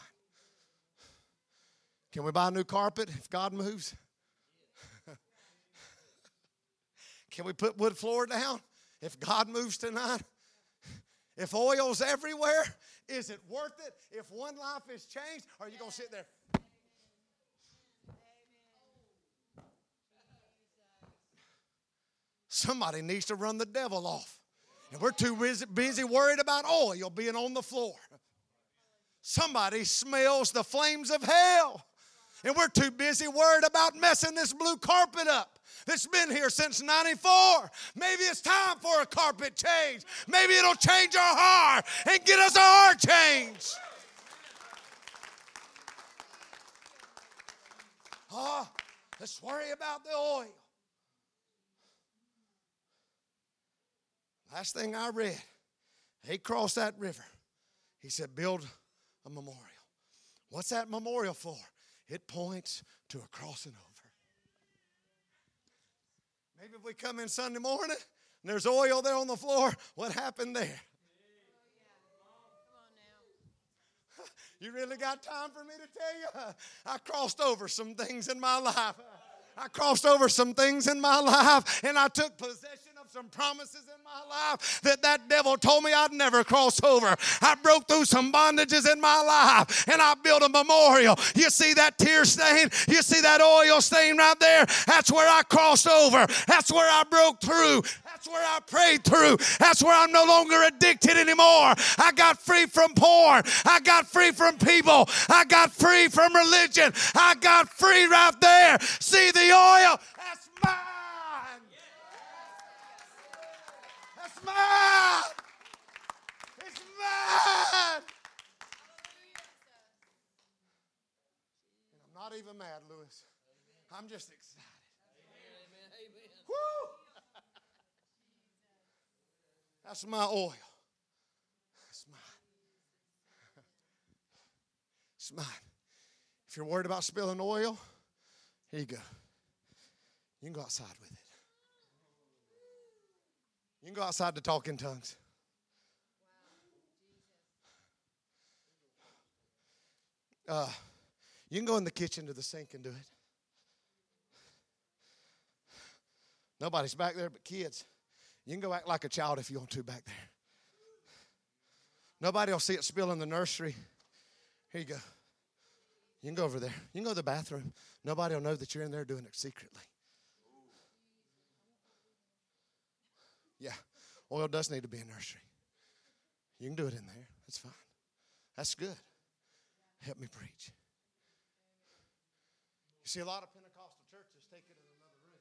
Can we buy a new carpet if God moves? Can we put wood floor down if God moves tonight? If oil's everywhere, is it worth it? If one life is changed, or are you going to sit there? Somebody needs to run the devil off. And we're too busy, busy worried about oil being on the floor. Somebody smells the flames of hell. And we're too busy worried about messing this blue carpet up. It's been here since ninety-four. Maybe it's time for a carpet change. Maybe it'll change our heart and get us a heart change. Oh, let's worry about the oil. Last thing I read, he crossed that river. He said, build a memorial. What's that memorial for? It points to a crossing over. Maybe if we come in Sunday morning and there's oil there on the floor, what happened there? You really got time for me to tell you? I crossed over some things in my life. I crossed over some things in my life, and I took possession of some promises in my life that that devil told me I'd never cross over. I broke through some bondages in my life, and I built a memorial. You see that tear stain? You see that oil stain right there? That's where I crossed over. That's where I broke through. That's where I prayed through. That's where I'm no longer addicted anymore. I got free from porn. I got free from people. I got free from religion. I got free right there. See the oil? That's mine. That's mine. It's mine. And I'm not even mad, Lewis. I'm just excited. Woo! That's my oil. That's mine. It's mine. If you're worried about spilling oil, here you go. You can go outside with it. You can go outside to talk in tongues. Uh, you can go in the kitchen to the sink and do it. Nobody's back there but kids. You can go act like a child if you want to back there. Nobody will see it spill in the nursery. Here you go. You can go over there. You can go to the bathroom. Nobody will know that you're in there doing it secretly. Yeah, oil does need to be in nursery. You can do it in there. That's fine. That's good. Help me preach. You see, a lot of Pentecostal churches take it in another room.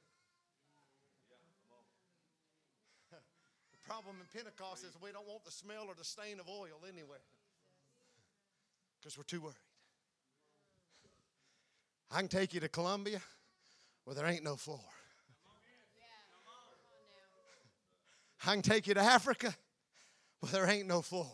The problem in Pentecost is we don't want the smell or the stain of oil anywhere because we're too worried. I can take you to Colombia where there ain't no floor. I can take you to Africa where there ain't no floor.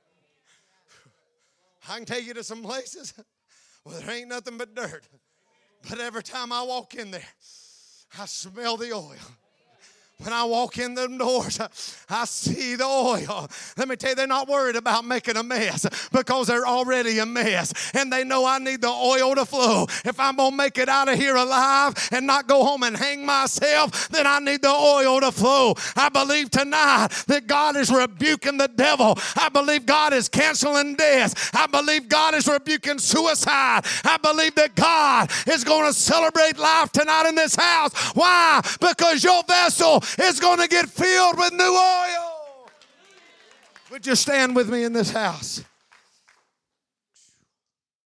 I can take you to some places where there ain't nothing but dirt. But every time I walk in there, I smell the oil. When I walk in them doors, I see the oil. Let me tell you, they're not worried about making a mess because they're already a mess. And they know I need the oil to flow. If I'm going to make it out of here alive and not go home and hang myself, then I need the oil to flow. I believe tonight that God is rebuking the devil. I believe God is canceling death. I believe God is rebuking suicide. I believe that God is going to celebrate life tonight in this house. Why? Because your vessel is going to get filled with new oil. Would you stand with me in this house?